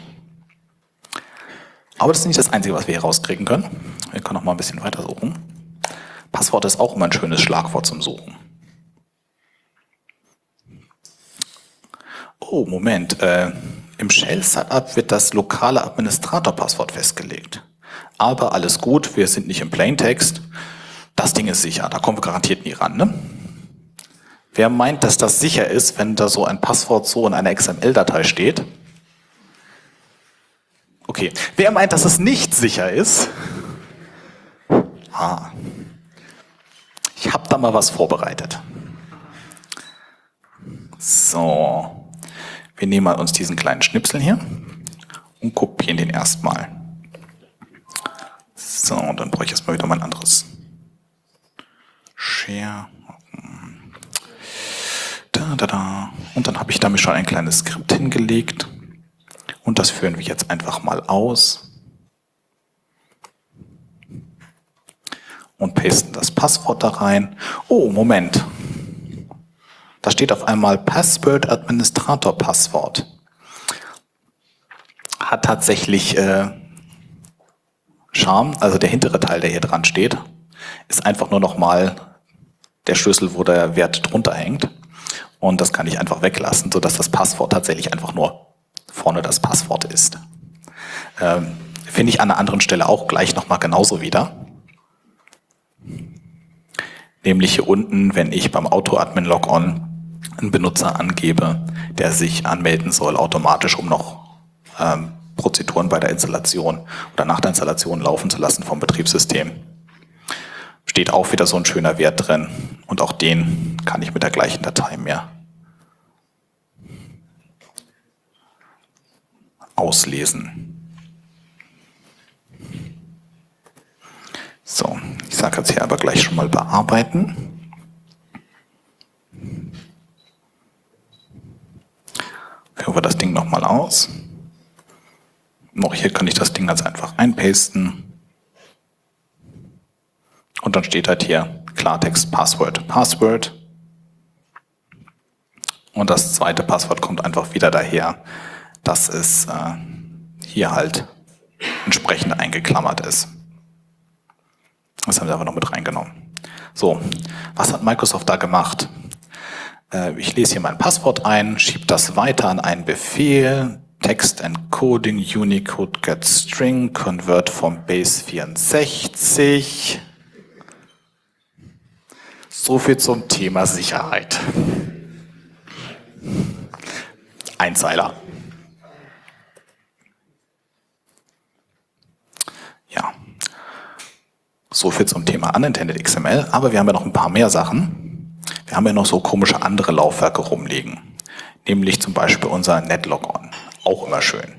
[SPEAKER 1] Aber das ist nicht das Einzige, was wir hier rauskriegen können. Wir können noch mal ein bisschen weiter suchen. Passwort ist auch immer ein schönes Schlagwort zum Suchen. Oh, Moment. Im Shell-Setup wird das lokale Administrator-Passwort festgelegt. Aber alles gut, wir sind nicht im Plaintext. Das Ding ist sicher, da kommen wir garantiert nie ran. Ne? Wer meint, dass das sicher ist, wenn da so ein Passwort so in einer XML-Datei steht? Okay. Wer meint, dass es nicht sicher ist? Ich habe da mal was vorbereitet. So. Wir nehmen mal uns diesen kleinen Schnipsel hier und kopieren den erstmal. So, und dann brauche ich erstmal wieder mein anderes Share. Und dann habe ich damit schon ein kleines Skript hingelegt. Und das führen wir jetzt einfach mal aus. Und pasten das Passwort da rein. Oh, Moment. Da steht auf einmal Password Administrator Passwort. Hat tatsächlich Charme, also der hintere Teil, der hier dran steht, ist einfach nur nochmal der Schlüssel, wo der Wert drunter hängt. Und das kann ich einfach weglassen, sodass das Passwort tatsächlich einfach nur vorne das Passwort ist. Finde ich an einer anderen Stelle auch gleich nochmal genauso wieder. Nämlich hier unten, wenn ich beim Auto-Admin-Logon einen Benutzer angebe, der sich anmelden soll, automatisch, um noch Prozeduren bei der Installation oder nach der Installation laufen zu lassen vom Betriebssystem. Steht auch wieder so ein schöner Wert drin und auch den kann ich mit der gleichen Datei mehr auslesen. So, ich sage jetzt hier aber gleich schon mal bearbeiten. Führen wir das Ding nochmal aus. Noch hier kann ich das Ding ganz einfach einpasten. Und dann steht halt hier Klartext Password. Password. Und das zweite Passwort kommt einfach wieder daher, dass es hier halt entsprechend eingeklammert ist. Das haben wir aber noch mit reingenommen. So, was hat Microsoft da gemacht? Ich lese hier mein Passwort ein, schiebe das weiter an einen Befehl, Text Encoding, Unicode Get String, Convert vom Base 64. So viel zum Thema Sicherheit. Einzeiler. Ja. So viel zum Thema Unintended XML, aber wir haben ja noch ein paar mehr Sachen. Wir haben ja noch so komische andere Laufwerke rumliegen. Nämlich zum Beispiel unser Netlogon. Auch immer schön.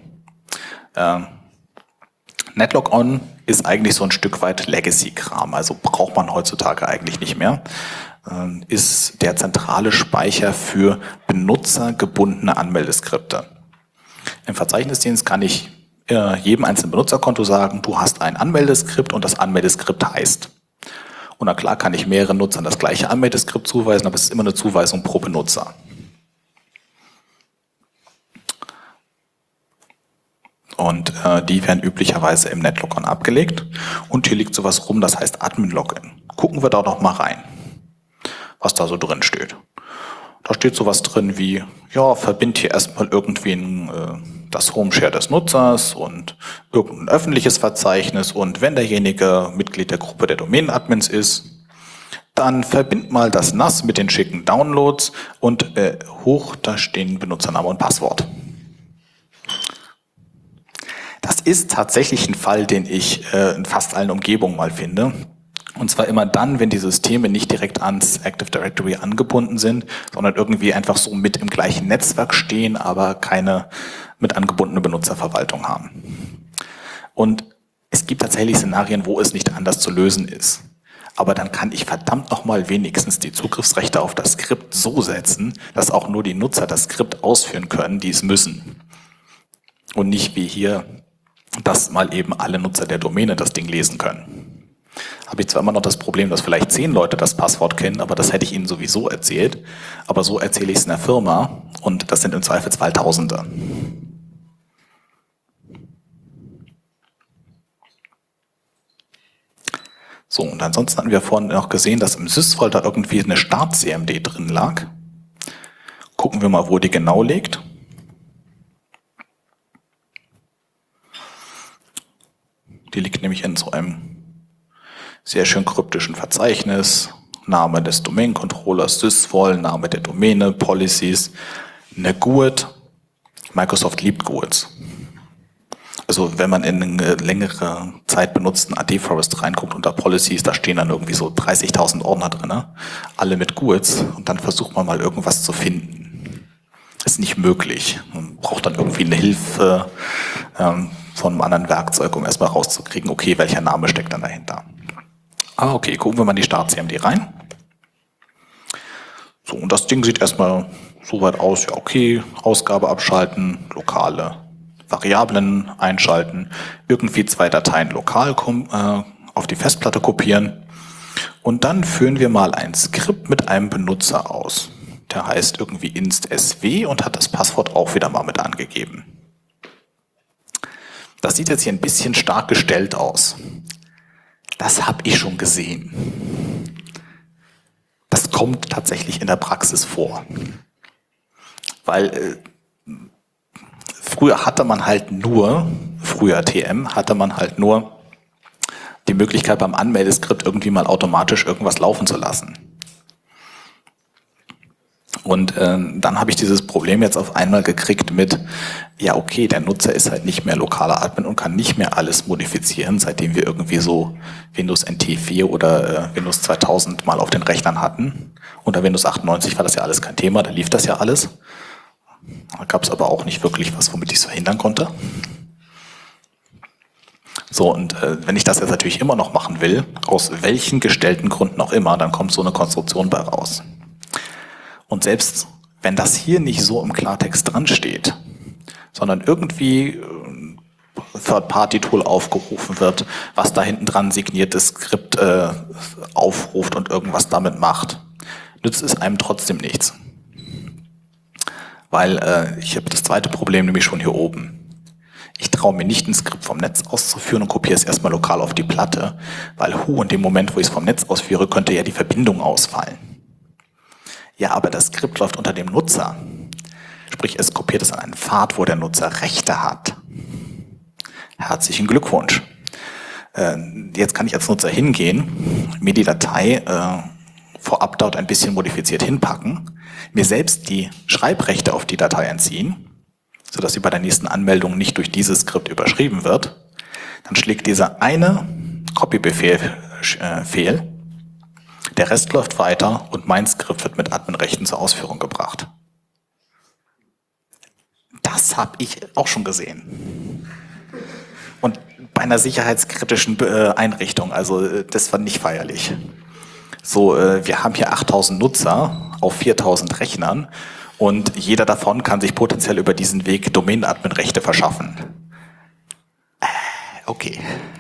[SPEAKER 1] Netlogon ist eigentlich so ein Stück weit Legacy-Kram, also braucht man heutzutage eigentlich nicht mehr. Ist der zentrale Speicher für benutzergebundene Anmeldeskripte. Im Verzeichnisdienst kann ich jedem einzelnen Benutzerkonto sagen, du hast ein Anmeldeskript und das Anmeldeskript heißt. Und na klar kann ich mehreren Nutzern das gleiche Anmeldeskript zuweisen, aber es ist immer eine Zuweisung pro Benutzer. Und die werden üblicherweise im Netlogon abgelegt. Und hier liegt sowas rum, das heißt Admin-Login. Gucken wir da doch mal rein, was da so drin steht. Da steht sowas drin wie, ja, verbind hier erstmal irgendwie das Home-Share des Nutzers und irgendein öffentliches Verzeichnis. Und wenn derjenige Mitglied der Gruppe der Domain-Admins ist, dann verbind mal das NAS mit den schicken Downloads und hoch, da stehen Benutzername und Passwort. Das ist tatsächlich ein Fall, den ich in fast allen Umgebungen mal finde. Und zwar immer dann, wenn die Systeme nicht direkt ans Active Directory angebunden sind, sondern irgendwie einfach so mit im gleichen Netzwerk stehen, aber keine mit angebundene Benutzerverwaltung haben. Und es gibt tatsächlich Szenarien, wo es nicht anders zu lösen ist. Aber dann kann ich verdammt nochmal wenigstens die Zugriffsrechte auf das Skript so setzen, dass auch nur die Nutzer das Skript ausführen können, die es müssen. Und nicht wie hier, dass mal eben alle Nutzer der Domäne das Ding lesen können. Habe ich zwar immer noch das Problem, dass vielleicht 10 Leute das Passwort kennen, aber das hätte ich ihnen sowieso erzählt. Aber so erzähle ich es in der Firma und das sind im Zweifelsfall Tausende. So, und ansonsten hatten wir vorhin noch gesehen, dass im Sys-Folder irgendwie eine Start-CMD drin lag. Gucken wir mal, wo die genau liegt. Die liegt nämlich in so einem sehr schön kryptischen Verzeichnis. Name des Domain-Controllers, Sysvol, Name der Domäne, Policies, eine GUID. Microsoft liebt GUIDs. Also wenn man in eine längere Zeit benutzten AD-Forest reinguckt unter Policies, da stehen dann irgendwie so 30.000 Ordner drin, alle mit GUIDs, und dann versucht man mal irgendwas zu finden. Ist nicht möglich. Man braucht dann irgendwie eine Hilfe von einem anderen Werkzeug, um erstmal rauszukriegen, okay, welcher Name steckt dann dahinter. Okay, gucken wir mal in die Start-CMD rein. So, und das Ding sieht erstmal soweit aus, ja okay, Ausgabe abschalten, lokale Variablen einschalten, irgendwie 2 Dateien lokal auf die Festplatte kopieren und dann führen wir mal ein Skript mit einem Benutzer aus. Der heißt irgendwie inst.sw und hat das Passwort auch wieder mal mit angegeben. Das sieht jetzt hier ein bisschen stark gestellt aus. Das habe ich schon gesehen. Das kommt tatsächlich in der Praxis vor. Weil früher hatte man halt nur die Möglichkeit beim Anmeldeskript irgendwie mal automatisch irgendwas laufen zu lassen. Und dann habe ich dieses Problem jetzt auf einmal gekriegt mit, ja okay, der Nutzer ist halt nicht mehr lokaler Admin und kann nicht mehr alles modifizieren, seitdem wir irgendwie so Windows NT 4 oder Windows 2000 mal auf den Rechnern hatten. Unter Windows 98 war das ja alles kein Thema, da lief das ja alles. Da gab es aber auch nicht wirklich was, womit ich es verhindern konnte. So, und wenn ich das jetzt natürlich immer noch machen will, aus welchen gestellten Gründen auch immer, dann kommt so eine Konstruktion bei raus. Und selbst wenn das hier nicht so im Klartext dran steht, sondern irgendwie Third-Party-Tool aufgerufen wird, was da hinten dran signiertes Skript aufruft und irgendwas damit macht, nützt es einem trotzdem nichts. Weil ich habe das zweite Problem nämlich schon hier oben. Ich traue mir nicht, ein Skript vom Netz auszuführen und kopiere es erstmal lokal auf die Platte, weil in dem Moment, wo ich es vom Netz ausführe, könnte ja die Verbindung ausfallen. Ja, aber das Skript läuft unter dem Nutzer. Sprich, es kopiert es an einen Pfad, wo der Nutzer Rechte hat. Herzlichen Glückwunsch. Jetzt kann ich als Nutzer hingehen, mir die Datei vorab dort ein bisschen modifiziert hinpacken, mir selbst die Schreibrechte auf die Datei entziehen, sodass sie bei der nächsten Anmeldung nicht durch dieses Skript überschrieben wird. Dann schlägt dieser eine Copy-Befehl fehl, der Rest läuft weiter und mein Skript wird mit Adminrechten zur Ausführung gebracht. Das habe ich auch schon gesehen. Und bei einer sicherheitskritischen Einrichtung, also das war nicht feierlich. So, wir haben hier 8000 Nutzer auf 4000 Rechnern und jeder davon kann sich potenziell über diesen Weg Domain-Admin-Rechte verschaffen. Okay.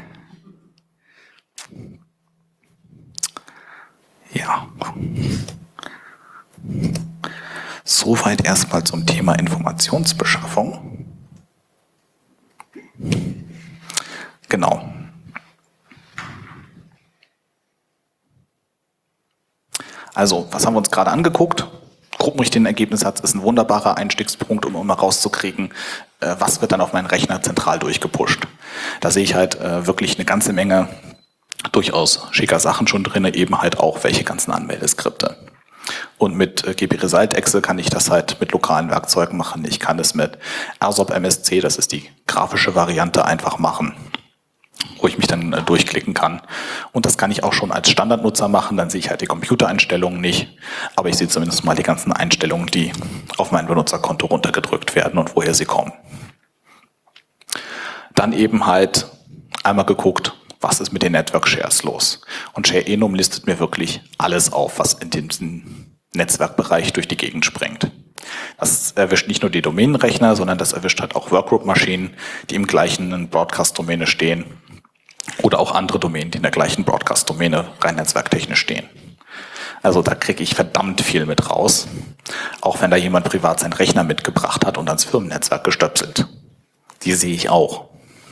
[SPEAKER 1] Ja. Soweit erstmal zum Thema Informationsbeschaffung. Genau. Also, was haben wir uns gerade angeguckt? Gruppenrichtlienenergebnissatz ist ein wunderbarer Einstiegspunkt, um mal rauszukriegen, was wird dann auf meinen Rechner zentral durchgepusht. Da sehe ich halt wirklich eine ganze Menge durchaus schicker Sachen schon drin, eben halt auch welche ganzen Anmeldeskripte. Und mit GP-Result-Exe kann ich das halt mit lokalen Werkzeugen machen. Ich kann es mit RSOP MSC, das ist die grafische Variante, einfach machen, wo ich mich dann durchklicken kann. Und das kann ich auch schon als Standardnutzer machen, dann sehe ich halt die Computereinstellungen nicht, aber ich sehe zumindest mal die ganzen Einstellungen, die auf mein Benutzerkonto runtergedrückt werden und woher sie kommen. Dann eben halt einmal geguckt, was ist mit den Network Shares los. Und Share Enum listet mir wirklich alles auf, was in diesem Netzwerkbereich durch die Gegend springt. Das erwischt nicht nur die Domänenrechner, sondern das erwischt halt auch Workgroup-Maschinen, die im gleichen Broadcast-Domäne stehen oder auch andere Domänen, die in der gleichen Broadcast-Domäne rein netzwerktechnisch stehen. Also da kriege ich verdammt viel mit raus, auch wenn da jemand privat seinen Rechner mitgebracht hat und ans Firmennetzwerk gestöpselt. Die sehe ich auch.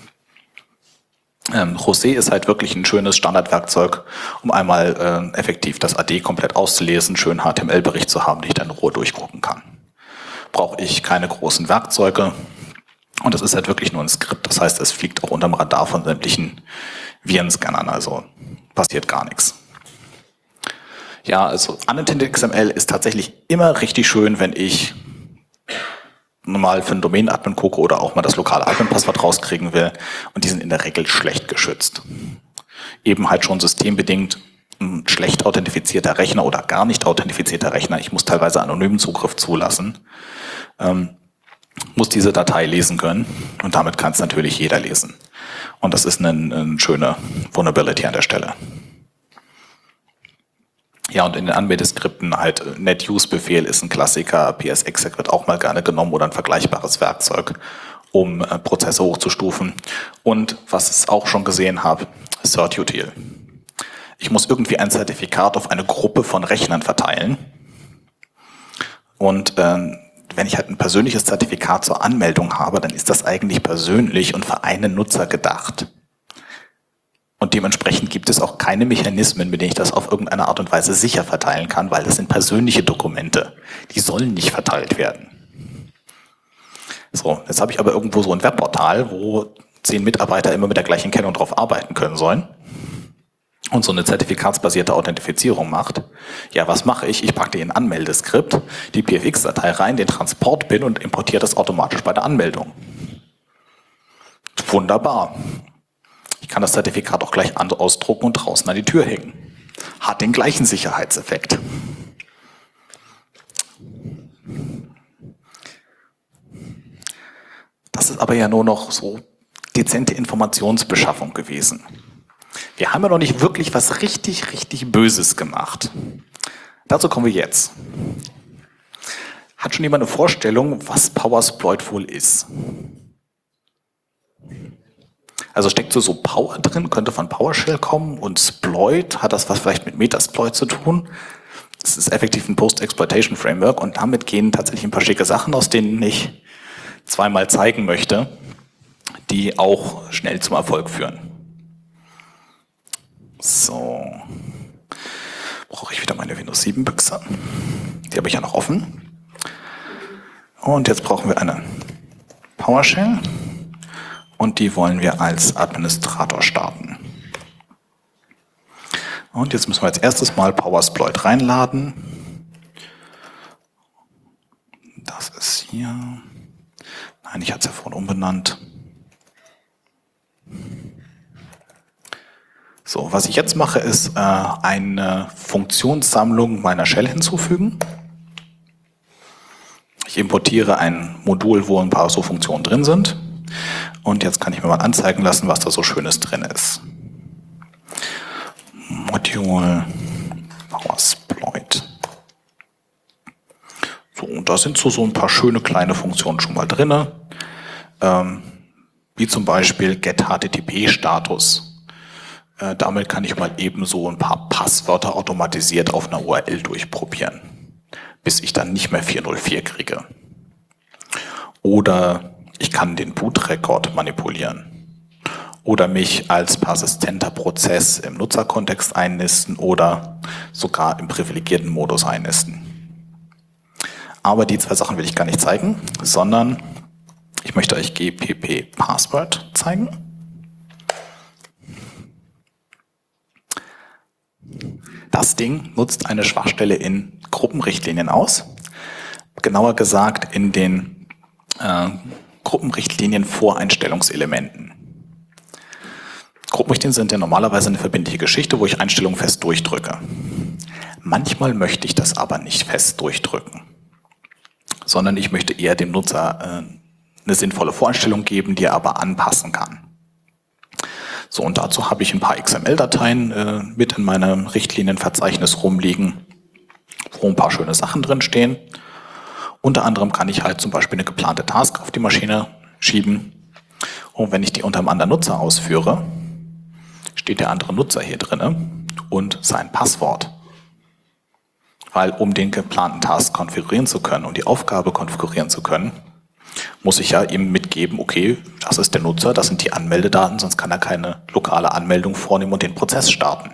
[SPEAKER 1] José ist halt wirklich ein schönes Standardwerkzeug, um einmal effektiv das AD komplett auszulesen, schön HTML-Bericht zu haben, den ich dann in Ruhe durchgucken kann. Brauche ich keine großen Werkzeuge und das ist halt wirklich nur ein Skript, das heißt, es fliegt auch unterm Radar von sämtlichen Virenscannern, also passiert gar nichts. Ja, also Unintended XML ist tatsächlich immer richtig schön, wenn ich normal für einen Domain-Admin gucke oder auch mal das lokale Admin-Passwort rauskriegen will und die sind in der Regel schlecht geschützt. Eben halt schon systembedingt ein schlecht authentifizierter Rechner oder gar nicht authentifizierter Rechner, ich muss teilweise anonymen Zugriff zulassen, muss diese Datei lesen können und damit kann es natürlich jeder lesen. Und das ist eine schöne Vulnerability an der Stelle. Ja, und in den Anmeldeskripten halt NetUse-Befehl ist ein Klassiker, PSExec wird auch mal gerne genommen oder ein vergleichbares Werkzeug, um Prozesse hochzustufen. Und was ich auch schon gesehen habe, Certutil. Ich muss irgendwie ein Zertifikat auf eine Gruppe von Rechnern verteilen. Und wenn ich halt ein persönliches Zertifikat zur Anmeldung habe, dann ist das eigentlich persönlich und für einen Nutzer gedacht. Und dementsprechend gibt es auch keine Mechanismen, mit denen ich das auf irgendeine Art und Weise sicher verteilen kann, weil das sind persönliche Dokumente. Die sollen nicht verteilt werden. So, jetzt habe ich aber irgendwo so ein Webportal, wo 10 Mitarbeiter immer mit der gleichen Kennung drauf arbeiten können sollen und so eine zertifikatsbasierte Authentifizierung macht. Ja, was mache ich? Ich packe in ein Anmeldeskript die PFX-Datei rein, den Transport-Pin und importiere das automatisch bei der Anmeldung. Wunderbar. Ich kann das Zertifikat auch gleich ausdrucken und draußen an die Tür hängen. Hat den gleichen Sicherheitseffekt. Das ist aber ja nur noch so dezente Informationsbeschaffung gewesen. Wir haben ja noch nicht wirklich was richtig, richtig Böses gemacht. Dazu kommen wir jetzt. Hat schon jemand eine Vorstellung, was Powersploit wohl ist? Also steckt so Power drin, könnte von PowerShell kommen und Sploit, hat das was vielleicht mit Metasploit zu tun? Das ist effektiv ein Post-Exploitation-Framework und damit gehen tatsächlich ein paar schicke Sachen, aus denen ich zweimal zeigen möchte, die auch schnell zum Erfolg führen. So, brauche ich wieder meine Windows 7 Büchse. Die habe ich ja noch offen. Und jetzt brauchen wir eine PowerShell und die wollen wir als Administrator starten. Und jetzt müssen wir als erstes mal PowerSploit reinladen. Das ist hier. Nein, ich hatte es ja vorhin umbenannt. So, was ich jetzt mache, ist eine Funktionssammlung meiner Shell hinzufügen. Ich importiere ein Modul, wo ein paar so Funktionen drin sind. Und jetzt kann ich mir mal anzeigen lassen, was da so Schönes drin ist. Module PowerSploit. So, und da sind so ein paar schöne kleine Funktionen schon mal drin. Wie zum Beispiel GetHTTP-Status. Damit kann ich mal eben so ein paar Passwörter automatisiert auf einer URL durchprobieren, bis ich dann nicht mehr 404 kriege. Oder ich kann den Bootrekord manipulieren. Oder mich als persistenter Prozess im Nutzerkontext einnisten oder sogar im privilegierten Modus einnisten. Aber die zwei Sachen will ich gar nicht zeigen, sondern ich möchte euch GPP Password zeigen. Das Ding nutzt eine Schwachstelle in Gruppenrichtlinien aus. Genauer gesagt in den Gruppenrichtlinien Voreinstellungselementen. Gruppenrichtlinien sind ja normalerweise eine verbindliche Geschichte, wo ich Einstellungen fest durchdrücke. Manchmal möchte ich das aber nicht fest durchdrücken, sondern ich möchte eher dem Nutzer eine sinnvolle Voreinstellung geben, die er aber anpassen kann. So, und dazu habe ich ein paar XML-Dateien mit in meinem Richtlinienverzeichnis rumliegen, wo ein paar schöne Sachen drin stehen. Unter anderem kann ich halt zum Beispiel eine geplante Task auf die Maschine schieben. Und wenn ich die unter einem anderen Nutzer ausführe, steht der andere Nutzer hier drin und sein Passwort. Weil um den geplanten Task konfigurieren zu können und die Aufgabe konfigurieren zu können, muss ich ja ihm mitgeben, okay, das ist der Nutzer, das sind die Anmeldedaten, sonst kann er keine lokale Anmeldung vornehmen und den Prozess starten.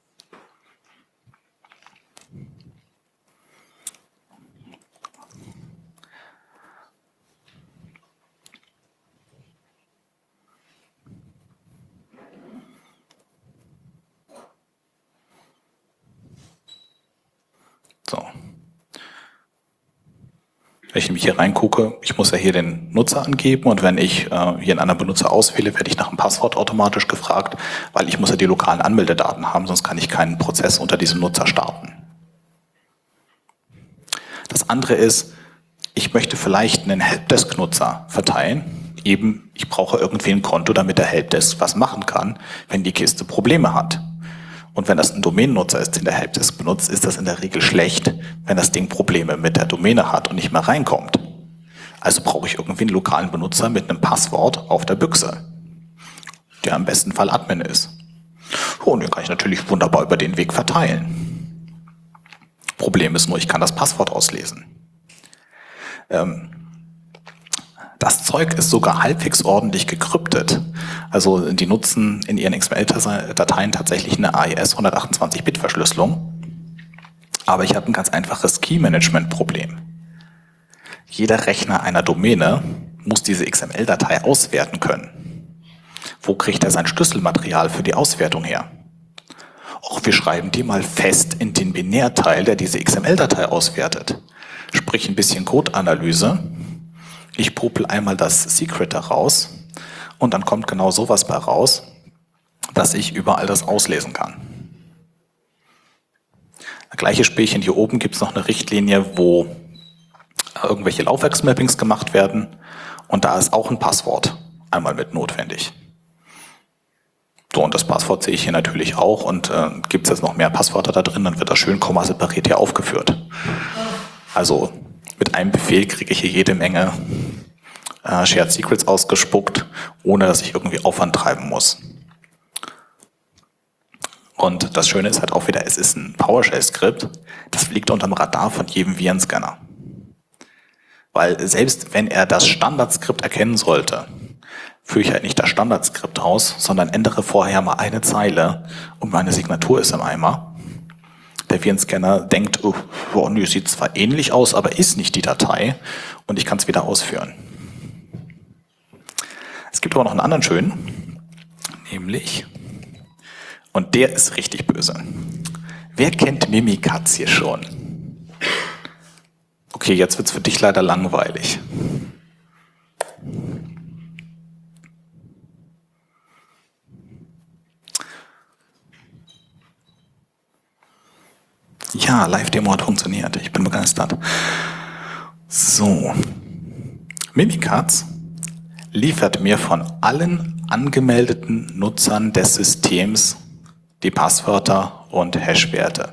[SPEAKER 1] So. Wenn ich nämlich hier reingucke, ich muss ja hier den Nutzer angeben und wenn ich hier einen anderen Benutzer auswähle, werde ich nach dem Passwort automatisch gefragt, weil ich muss ja die lokalen Anmeldedaten haben, sonst kann ich keinen Prozess unter diesem Nutzer starten. Das andere ist, ich möchte vielleicht einen Helpdesk-Nutzer verteilen. Eben, ich brauche irgendwie ein Konto, damit der Helpdesk was machen kann, wenn die Kiste Probleme hat. Und wenn das ein Domänennutzer ist, den der Helpdesk benutzt, ist das in der Regel schlecht, wenn das Ding Probleme mit der Domäne hat und nicht mehr reinkommt. Also brauche ich irgendwie einen lokalen Benutzer mit einem Passwort auf der Büchse, der im besten Fall Admin ist. Und den kann ich natürlich wunderbar über den Weg verteilen. Problem ist nur, ich kann das Passwort auslesen. Das Zeug ist sogar halbwegs ordentlich gekryptet. Also die nutzen in ihren XML-Dateien tatsächlich eine AES 128-Bit-Verschlüsselung. Aber ich habe ein ganz einfaches Key-Management-Problem. Jeder Rechner einer Domäne muss diese XML-Datei auswerten können. Wo kriegt er sein Schlüsselmaterial für die Auswertung her? Auch wir schreiben die mal fest in den Binärteil, der diese XML-Datei auswertet. Sprich ein bisschen Code-Analyse. Ich popel einmal das Secret da raus und dann kommt genau sowas bei raus, dass ich überall das auslesen kann. Das gleiche Spielchen hier oben gibt es noch eine Richtlinie, wo irgendwelche Laufwerksmappings gemacht werden und da ist auch ein Passwort einmal mit notwendig. So, und das Passwort sehe ich hier natürlich auch und gibt es jetzt noch mehr Passwörter da drin, dann wird das schön kommasepariert hier aufgeführt. Also mit einem Befehl kriege ich hier jede Menge Shared Secrets ausgespuckt, ohne dass ich irgendwie Aufwand treiben muss. Und das Schöne ist halt auch wieder, es ist ein PowerShell-Skript, das fliegt unterm Radar von jedem Virenscanner. Weil selbst wenn er das Standardskript erkennen sollte, führe ich halt nicht das Standardskript aus, sondern ändere vorher mal eine Zeile und meine Signatur ist im Eimer, Der Virenscanner denkt, oh, nee, sieht zwar ähnlich aus, aber ist nicht die Datei und ich kann es wieder ausführen. Es gibt aber noch einen anderen schönen, nämlich, und der ist richtig böse. Wer kennt Mimikatz hier schon? Okay, jetzt wird's für dich leider langweilig. Ja, Live-Demo hat funktioniert. Ich bin begeistert. So. Mimikatz liefert mir von allen angemeldeten Nutzern des Systems die Passwörter und Hashwerte.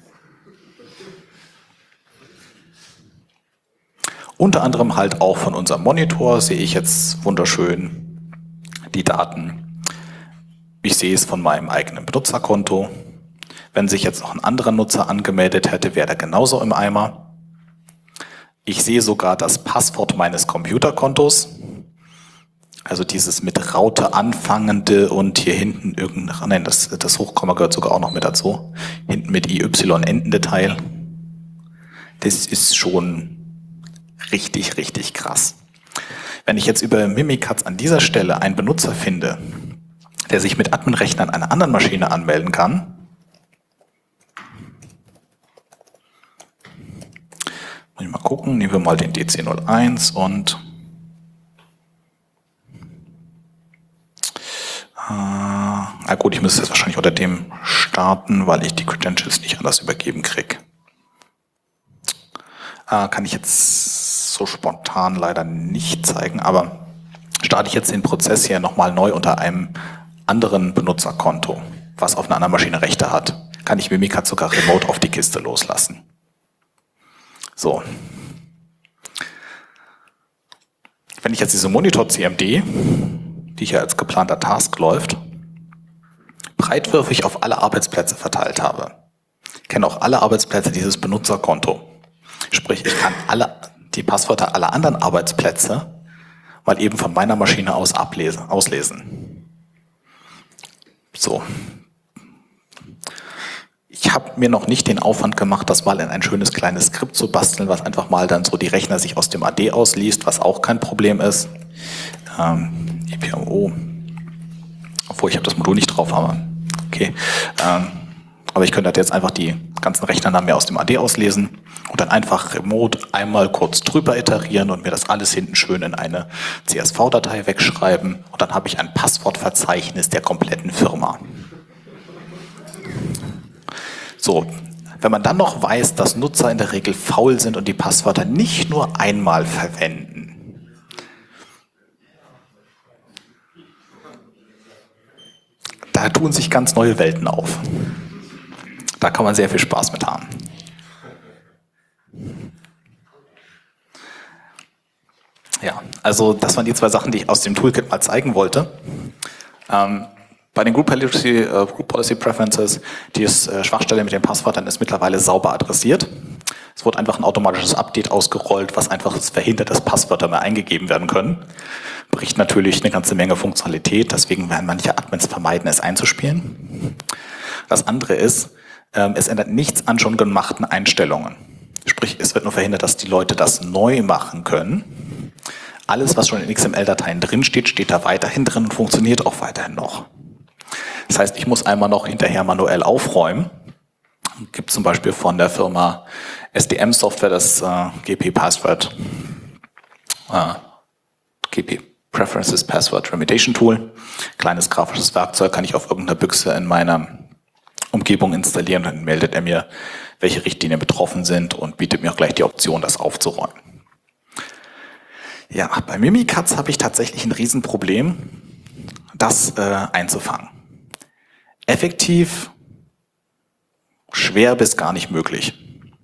[SPEAKER 1] Unter anderem halt auch von unserem Monitor sehe ich jetzt wunderschön die Daten. Ich sehe es von meinem eigenen Benutzerkonto. Wenn sich jetzt noch ein anderer Nutzer angemeldet hätte, wäre er genauso im Eimer. Ich sehe sogar das Passwort meines Computerkontos. Also dieses mit Raute anfangende und hier hinten nein, das Hochkomma gehört sogar auch noch mit dazu. Hinten mit IY endende Teil. Das ist schon richtig, richtig krass. Wenn ich jetzt über Mimikatz an dieser Stelle einen Benutzer finde, der sich mit Admin-Rechner an einer anderen Maschine anmelden kann, muss ich mal gucken, nehmen wir mal den DC01 und gut, ich müsste jetzt wahrscheinlich unter dem starten, weil ich die Credentials nicht anders übergeben kriege. Kann ich jetzt so spontan leider nicht zeigen, aber starte ich jetzt den Prozess hier nochmal neu unter einem anderen Benutzerkonto, was auf einer anderen Maschine Rechte hat, kann ich Mimikatz sogar remote auf die Kiste loslassen. So. Wenn ich jetzt diese Monitor-CMD, die hier als geplanter Task läuft, breitwürfig auf alle Arbeitsplätze verteilt habe, kenne auch alle Arbeitsplätze dieses Benutzerkonto. Sprich, ich kann die Passwörter aller anderen Arbeitsplätze mal eben von meiner Maschine aus auslesen. So. Ich habe mir noch nicht den Aufwand gemacht, das mal in ein schönes kleines Skript zu basteln, was einfach mal dann so die Rechner sich aus dem AD ausliest, was auch kein Problem ist. EPMO. Obwohl, ich habe das Modul nicht drauf, aber okay. Aber ich könnte halt jetzt einfach die ganzen Rechnernamen mir aus dem AD auslesen und dann einfach remote einmal kurz drüber iterieren und mir das alles hinten schön in eine CSV-Datei wegschreiben und dann habe ich ein Passwortverzeichnis der kompletten Firma. So, wenn man dann noch weiß, dass Nutzer in der Regel faul sind und die Passwörter nicht nur einmal verwenden, da tun sich ganz neue Welten auf. Da kann man sehr viel Spaß mit haben. Ja, also das waren die zwei Sachen, die ich aus dem Toolkit mal zeigen wollte. Bei den Group Policy Preferences, die Schwachstelle mit den Passwörtern ist mittlerweile sauber adressiert. Es wurde einfach ein automatisches Update ausgerollt, was einfach verhindert, dass Passwörter mehr eingegeben werden können. Bricht natürlich eine ganze Menge Funktionalität, deswegen werden manche Admins vermeiden, es einzuspielen. Das andere ist, es ändert nichts an schon gemachten Einstellungen. Sprich, es wird nur verhindert, dass die Leute das neu machen können. Alles, was schon in XML-Dateien drinsteht, steht da weiterhin drin und funktioniert auch weiterhin noch. Das heißt, ich muss einmal noch hinterher manuell aufräumen. Es gibt zum Beispiel von der Firma SDM Software das GP Preferences Password Remediation Tool. Kleines grafisches Werkzeug kann ich auf irgendeiner Büchse in meiner Umgebung installieren, dann meldet er mir, welche Richtlinien betroffen sind und bietet mir auch gleich die Option, das aufzuräumen. Ja, bei Mimikatz habe ich tatsächlich ein Riesenproblem, das einzufangen. Effektiv schwer bis gar nicht möglich.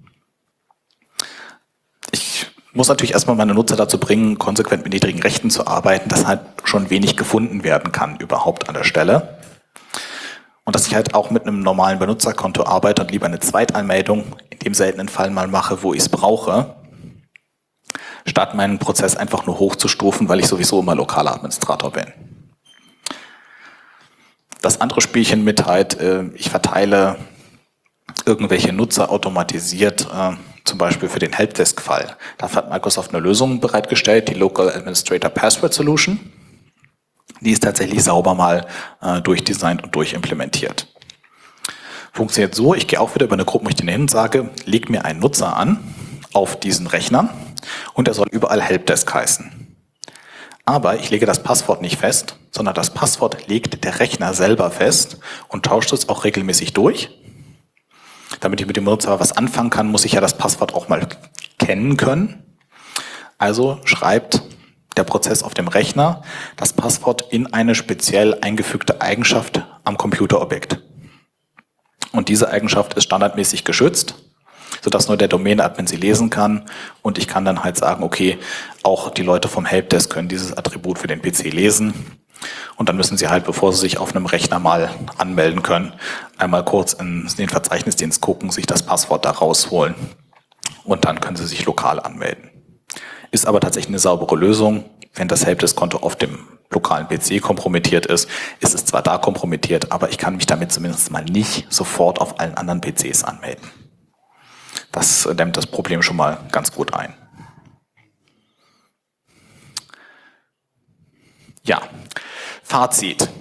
[SPEAKER 1] Ich muss natürlich erstmal meine Nutzer dazu bringen, konsequent mit niedrigen Rechten zu arbeiten, dass halt schon wenig gefunden werden kann überhaupt an der Stelle. Und dass ich halt auch mit einem normalen Benutzerkonto arbeite und lieber eine Zweitanmeldung in dem seltenen Fall mal mache, wo ich es brauche, statt meinen Prozess einfach nur hochzustufen, weil ich sowieso immer lokaler Administrator bin. Das andere Spielchen mit halt, ich verteile irgendwelche Nutzer automatisiert, zum Beispiel für den Helpdesk-Fall. Dafür hat Microsoft eine Lösung bereitgestellt, die Local Administrator Password Solution. Die ist tatsächlich sauber mal durchdesignt und durchimplementiert. Funktioniert so, ich gehe auch wieder über eine Gruppenrichtlinie hin und sage, leg mir einen Nutzer an auf diesen Rechnern und er soll überall Helpdesk heißen. Aber ich lege das Passwort nicht fest, sondern das Passwort legt der Rechner selber fest und tauscht es auch regelmäßig durch. Damit ich mit dem Nutzer was anfangen kann, muss ich ja das Passwort auch mal kennen können. Also schreibt der Prozess auf dem Rechner das Passwort in eine speziell eingefügte Eigenschaft am Computerobjekt. Und diese Eigenschaft ist standardmäßig geschützt, sodass nur der Domain-Admin sie lesen kann. Und ich kann dann halt sagen, okay, auch die Leute vom Helpdesk können dieses Attribut für den PC lesen. Und dann müssen sie halt, bevor sie sich auf einem Rechner mal anmelden können, einmal kurz in den Verzeichnisdienst gucken, sich das Passwort da rausholen. Und dann können sie sich lokal anmelden. Ist aber tatsächlich eine saubere Lösung. Wenn das Helpdesk-Konto auf dem lokalen PC kompromittiert ist, ist es zwar da kompromittiert, aber ich kann mich damit zumindest mal nicht sofort auf allen anderen PCs anmelden. Das dämmt das Problem schon mal ganz gut ein. Ja, Fazit.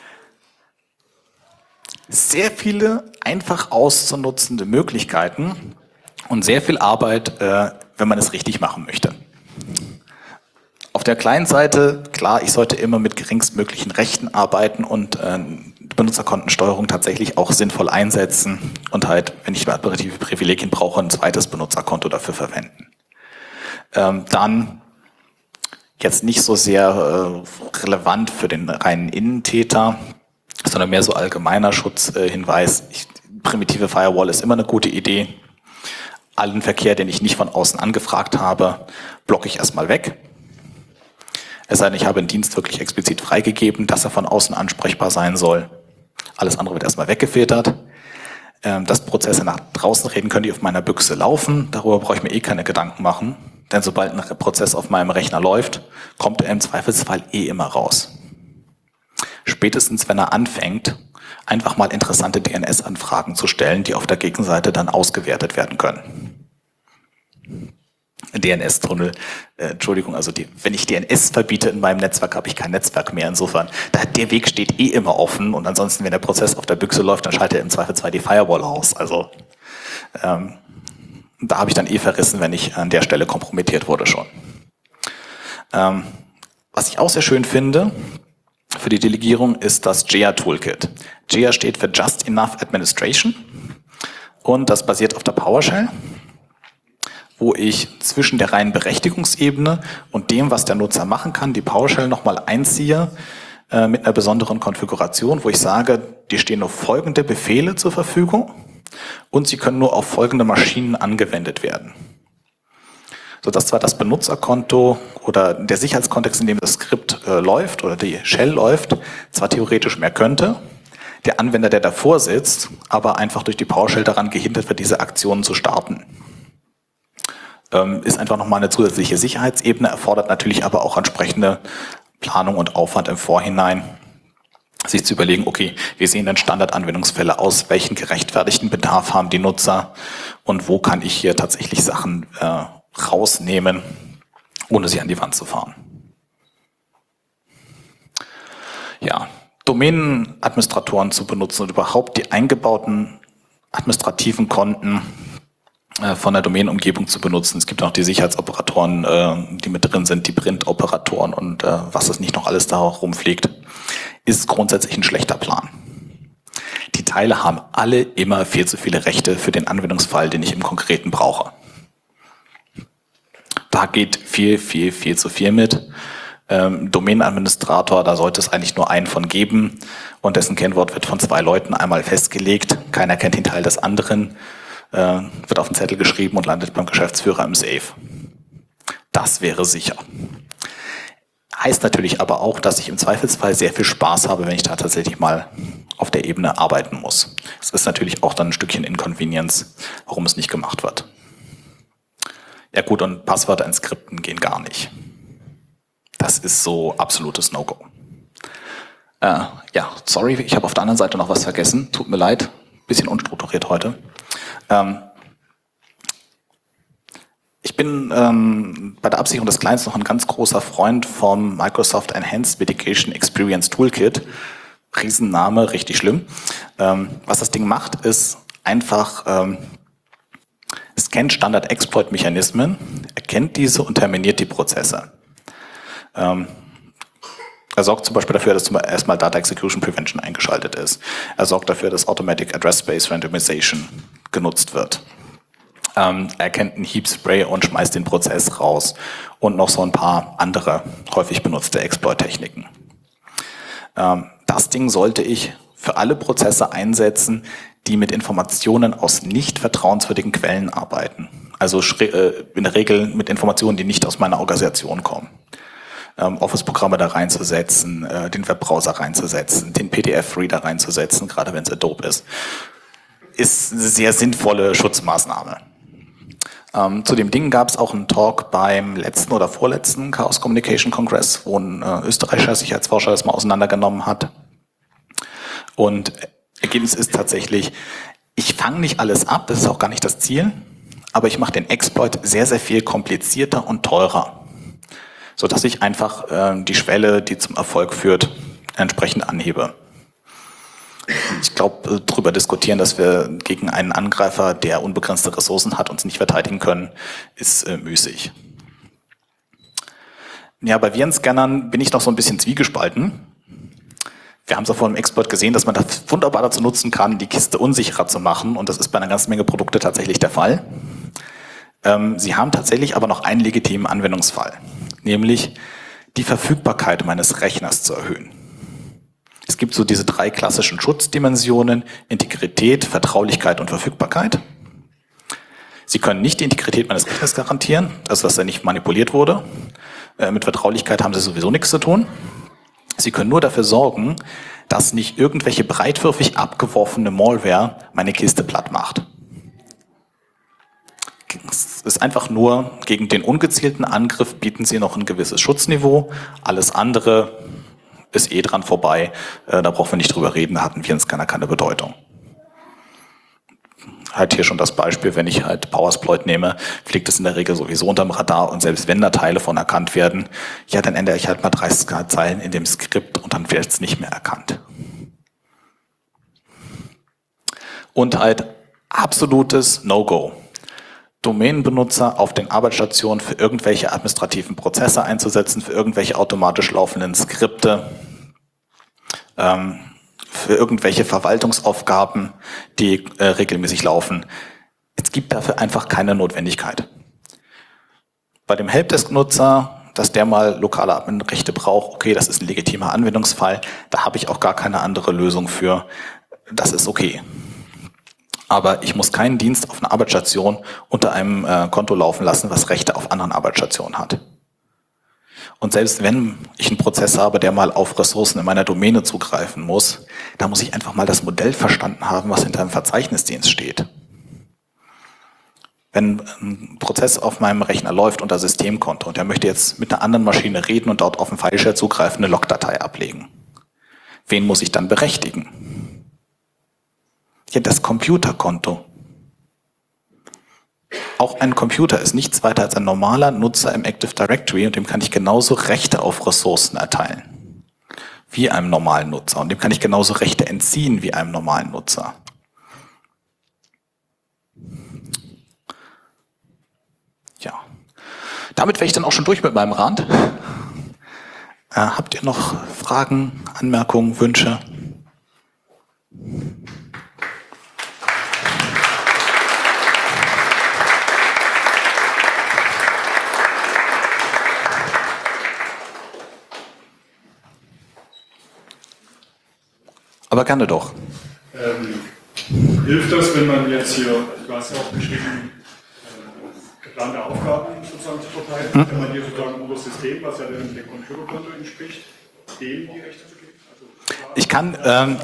[SPEAKER 1] Sehr viele einfach auszunutzende Möglichkeiten und sehr viel Arbeit, wenn man es richtig machen möchte. Auf der Client-Seite, klar, ich sollte immer mit geringstmöglichen Rechten arbeiten und Benutzerkontensteuerung tatsächlich auch sinnvoll einsetzen und halt, wenn ich operative Privilegien brauche, ein zweites Benutzerkonto dafür verwenden. Dann jetzt nicht so sehr relevant für den reinen Innentäter, sondern mehr so allgemeiner Schutzhinweis. Primitive Firewall ist immer eine gute Idee. Allen Verkehr, den ich nicht von außen angefragt habe, blocke ich erstmal weg. Es sei denn, ich habe den Dienst wirklich explizit freigegeben, dass er von außen ansprechbar sein soll. Alles andere wird erstmal weggefiltert. Dass Prozesse nach draußen reden, können die auf meiner Büchse laufen. Darüber brauche ich mir keine Gedanken machen. Denn sobald ein Prozess auf meinem Rechner läuft, kommt er im Zweifelsfall immer raus. Spätestens, wenn er anfängt, einfach mal interessante DNS-Anfragen zu stellen, die auf der Gegenseite dann ausgewertet werden können. DNS-Tunnel, Entschuldigung, also wenn ich DNS verbiete in meinem Netzwerk, habe ich kein Netzwerk mehr. Insofern, der Weg steht immer offen und ansonsten, wenn der Prozess auf der Büchse läuft, dann schaltet er im Zweifelsfall die Firewall aus. Also da habe ich dann verrissen, wenn ich an der Stelle kompromittiert wurde schon. Was ich auch sehr schön finde für die Delegierung ist das JEA Toolkit. JEA steht für Just Enough Administration und das basiert auf der PowerShell, wo ich zwischen der reinen Berechtigungsebene und dem, was der Nutzer machen kann, die PowerShell nochmal einziehe mit einer besonderen Konfiguration, wo ich sage, dir stehen nur folgende Befehle zur Verfügung und sie können nur auf folgende Maschinen angewendet werden. Sodass zwar das Benutzerkonto oder der Sicherheitskontext, in dem das Skript läuft oder die Shell läuft, zwar theoretisch mehr könnte, der Anwender, der davor sitzt, aber einfach durch die PowerShell daran gehindert wird, diese Aktionen zu starten. Ist einfach nochmal eine zusätzliche Sicherheitsebene, erfordert natürlich aber auch entsprechende Planung und Aufwand im Vorhinein, sich zu überlegen, okay, wie sehen denn Standardanwendungsfälle aus, welchen gerechtfertigten Bedarf haben die Nutzer und wo kann ich hier tatsächlich Sachen rausnehmen, ohne sie an die Wand zu fahren. Ja, Domänenadministratoren zu benutzen und überhaupt die eingebauten administrativen Konten von der Domänenumgebung zu benutzen. Es gibt auch die Sicherheitsoperatoren, die mit drin sind, die Printoperatoren und was es nicht noch alles da rumfliegt, ist grundsätzlich ein schlechter Plan. Die Teile haben alle immer viel zu viele Rechte für den Anwendungsfall, den ich im Konkreten brauche. Da geht viel zu viel mit. Domänenadministrator, da sollte es eigentlich nur einen von geben und dessen Kennwort wird von 2 Leuten einmal festgelegt. Keiner kennt den Teil des anderen. Wird auf den Zettel geschrieben und landet beim Geschäftsführer im Safe. Das wäre sicher. Heißt natürlich aber auch, dass ich im Zweifelsfall sehr viel Spaß habe, wenn ich da tatsächlich mal auf der Ebene arbeiten muss. Es ist natürlich auch dann ein Stückchen Inconvenience, warum es nicht gemacht wird. Ja gut, und Passwörter in Skripten gehen gar nicht. Das ist so absolutes No-Go. Ja, sorry, ich habe auf der anderen Seite noch was vergessen. Tut mir leid, bisschen unstrukturiert heute. Ich bin bei der Absicherung des Clients noch ein ganz großer Freund vom Microsoft Enhanced Mitigation Experience Toolkit. Riesenname, richtig schlimm. Was das Ding macht, ist einfach, es kennt Standard-Exploit-Mechanismen, erkennt diese und terminiert die Prozesse. Er sorgt zum Beispiel dafür, dass erstmal Data Execution Prevention eingeschaltet ist. Er sorgt dafür, dass Automatic Address Space Randomization genutzt wird. Er erkennt einen Heap Spray und schmeißt den Prozess raus. Und noch so ein paar andere häufig benutzte Exploit-Techniken. Das Ding sollte ich für alle Prozesse einsetzen, die mit Informationen aus nicht vertrauenswürdigen Quellen arbeiten. Also in der Regel mit Informationen, die nicht aus meiner Organisation kommen. Office-Programme da reinzusetzen, den Webbrowser reinzusetzen, den PDF-Reader reinzusetzen, gerade wenn es Adobe ist eine sehr sinnvolle Schutzmaßnahme. Zu dem Ding gab es auch einen Talk beim letzten oder vorletzten Chaos Communication Congress, wo ein österreichischer Sicherheitsforscher das mal auseinandergenommen hat. Und Ergebnis ist tatsächlich, ich fange nicht alles ab, das ist auch gar nicht das Ziel, aber ich mache den Exploit sehr, sehr viel komplizierter und teurer, sodass ich einfach die Schwelle, die zum Erfolg führt, entsprechend anhebe. Ich glaube, darüber diskutieren, dass wir gegen einen Angreifer, der unbegrenzte Ressourcen hat, uns nicht verteidigen können, ist müßig. Ja, bei Virenscannern bin ich noch so ein bisschen zwiegespalten. Wir haben es auch vor dem Exploit gesehen, dass man das wunderbar dazu nutzen kann, die Kiste unsicherer zu machen. Und das ist bei einer ganzen Menge Produkte tatsächlich der Fall. Sie haben tatsächlich aber noch einen legitimen Anwendungsfall, nämlich die Verfügbarkeit meines Rechners zu erhöhen. Es gibt so diese 3 klassischen Schutzdimensionen: Integrität, Vertraulichkeit und Verfügbarkeit. Sie können nicht die Integrität meines Rechners garantieren, also dass er nicht manipuliert wurde. Mit Vertraulichkeit haben Sie sowieso nichts zu tun. Sie können nur dafür sorgen, dass nicht irgendwelche breitwürfig abgeworfene Malware meine Kiste platt macht. Es ist einfach nur, gegen den ungezielten Angriff bieten Sie noch ein gewisses Schutzniveau. Alles andere ist dran vorbei. Da brauchen wir nicht drüber reden, da hatten Virenscanner keine Bedeutung. Halt hier schon das Beispiel, wenn ich halt Powersploit nehme, fliegt es in der Regel sowieso unterm Radar und selbst wenn da Teile von erkannt werden, ja, dann ändere ich halt mal 30 Zeilen in dem Skript und dann wird es nicht mehr erkannt. Und halt absolutes No-Go. Domänenbenutzer auf den Arbeitsstationen für irgendwelche administrativen Prozesse einzusetzen, für irgendwelche automatisch laufenden Skripte, für irgendwelche Verwaltungsaufgaben, die regelmäßig laufen. Es gibt dafür einfach keine Notwendigkeit. Bei dem Helpdesk-Nutzer, dass der mal lokale Adminrechte braucht, okay, das ist ein legitimer Anwendungsfall, da habe ich auch gar keine andere Lösung für, das ist okay. Aber ich muss keinen Dienst auf einer Arbeitsstation unter einem Konto laufen lassen, was Rechte auf anderen Arbeitsstationen hat. Und selbst wenn ich einen Prozess habe, der mal auf Ressourcen in meiner Domäne zugreifen muss, da muss ich einfach mal das Modell verstanden haben, was hinter einem Verzeichnisdienst steht. Wenn ein Prozess auf meinem Rechner läuft unter Systemkonto und der möchte jetzt mit einer anderen Maschine reden und dort auf einen Fileshare zugreifen, eine Logdatei ablegen, wen muss ich dann berechtigen? Ja, das Computerkonto. Auch ein Computer ist nichts weiter als ein normaler Nutzer im Active Directory und dem kann ich genauso Rechte auf Ressourcen erteilen wie einem normalen Nutzer. Und dem kann ich genauso Rechte entziehen wie einem normalen Nutzer. Ja, damit wäre ich dann auch schon durch mit meinem Rand. Habt ihr noch Fragen, Anmerkungen, Wünsche? Aber gerne doch.
[SPEAKER 2] Hilft das, wenn man jetzt hier, du hast ja auch geschrieben, geplante Aufgaben sozusagen zu verteilen, wenn man hier sozusagen über das System, was ja dem Computerkonto entspricht, dem die Rechte zu geben?
[SPEAKER 1] Ich kann,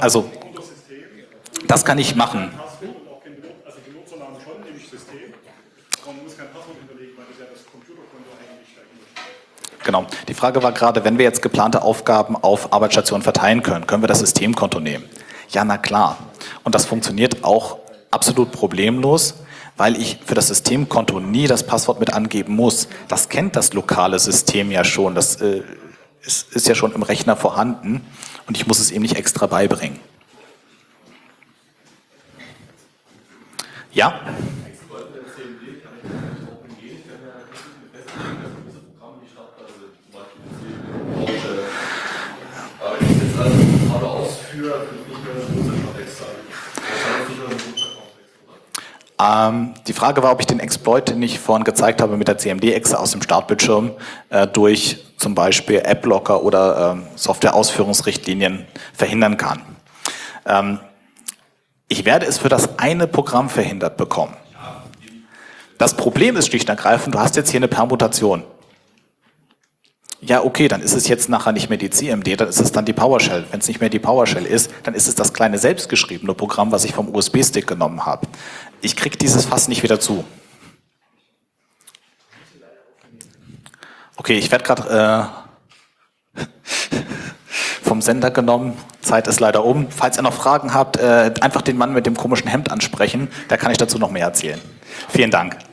[SPEAKER 1] das kann ich machen.
[SPEAKER 2] Also die Nutzernamen schon, nämlich System, aber man muss kein Passwort hinterlegen, weil das ja das Computerkonto eigentlich dahinter.
[SPEAKER 1] Genau. Die Frage war gerade, wenn wir jetzt geplante Aufgaben auf Arbeitsstationen verteilen können, können wir das Systemkonto nehmen? Ja, na klar. Und das funktioniert auch absolut problemlos, weil ich für das Systemkonto nie das Passwort mit angeben muss. Das kennt das lokale System ja schon. Das ist ja schon im Rechner vorhanden und ich muss es ihm nicht extra beibringen. Ja? Die Frage war, ob ich den Exploit, den ich vorhin gezeigt habe, mit der CMD-Exe aus dem Startbildschirm durch zum Beispiel App-Locker oder Software-Ausführungsrichtlinien verhindern kann. Ich werde es für das eine Programm verhindert bekommen. Das Problem ist schlicht und ergreifend, du hast jetzt hier eine Permutation. Ja, okay, dann ist es jetzt nachher nicht mehr die CMD, dann ist es dann die PowerShell. Wenn es nicht mehr die PowerShell ist, dann ist es das kleine selbstgeschriebene Programm, was ich vom USB-Stick genommen habe. Ich kriege dieses Fass nicht wieder zu. Okay, ich werde gerade vom Sender genommen. Zeit ist leider um. Falls ihr noch Fragen habt, einfach den Mann mit dem komischen Hemd ansprechen. Da kann ich dazu noch mehr erzählen. Vielen Dank.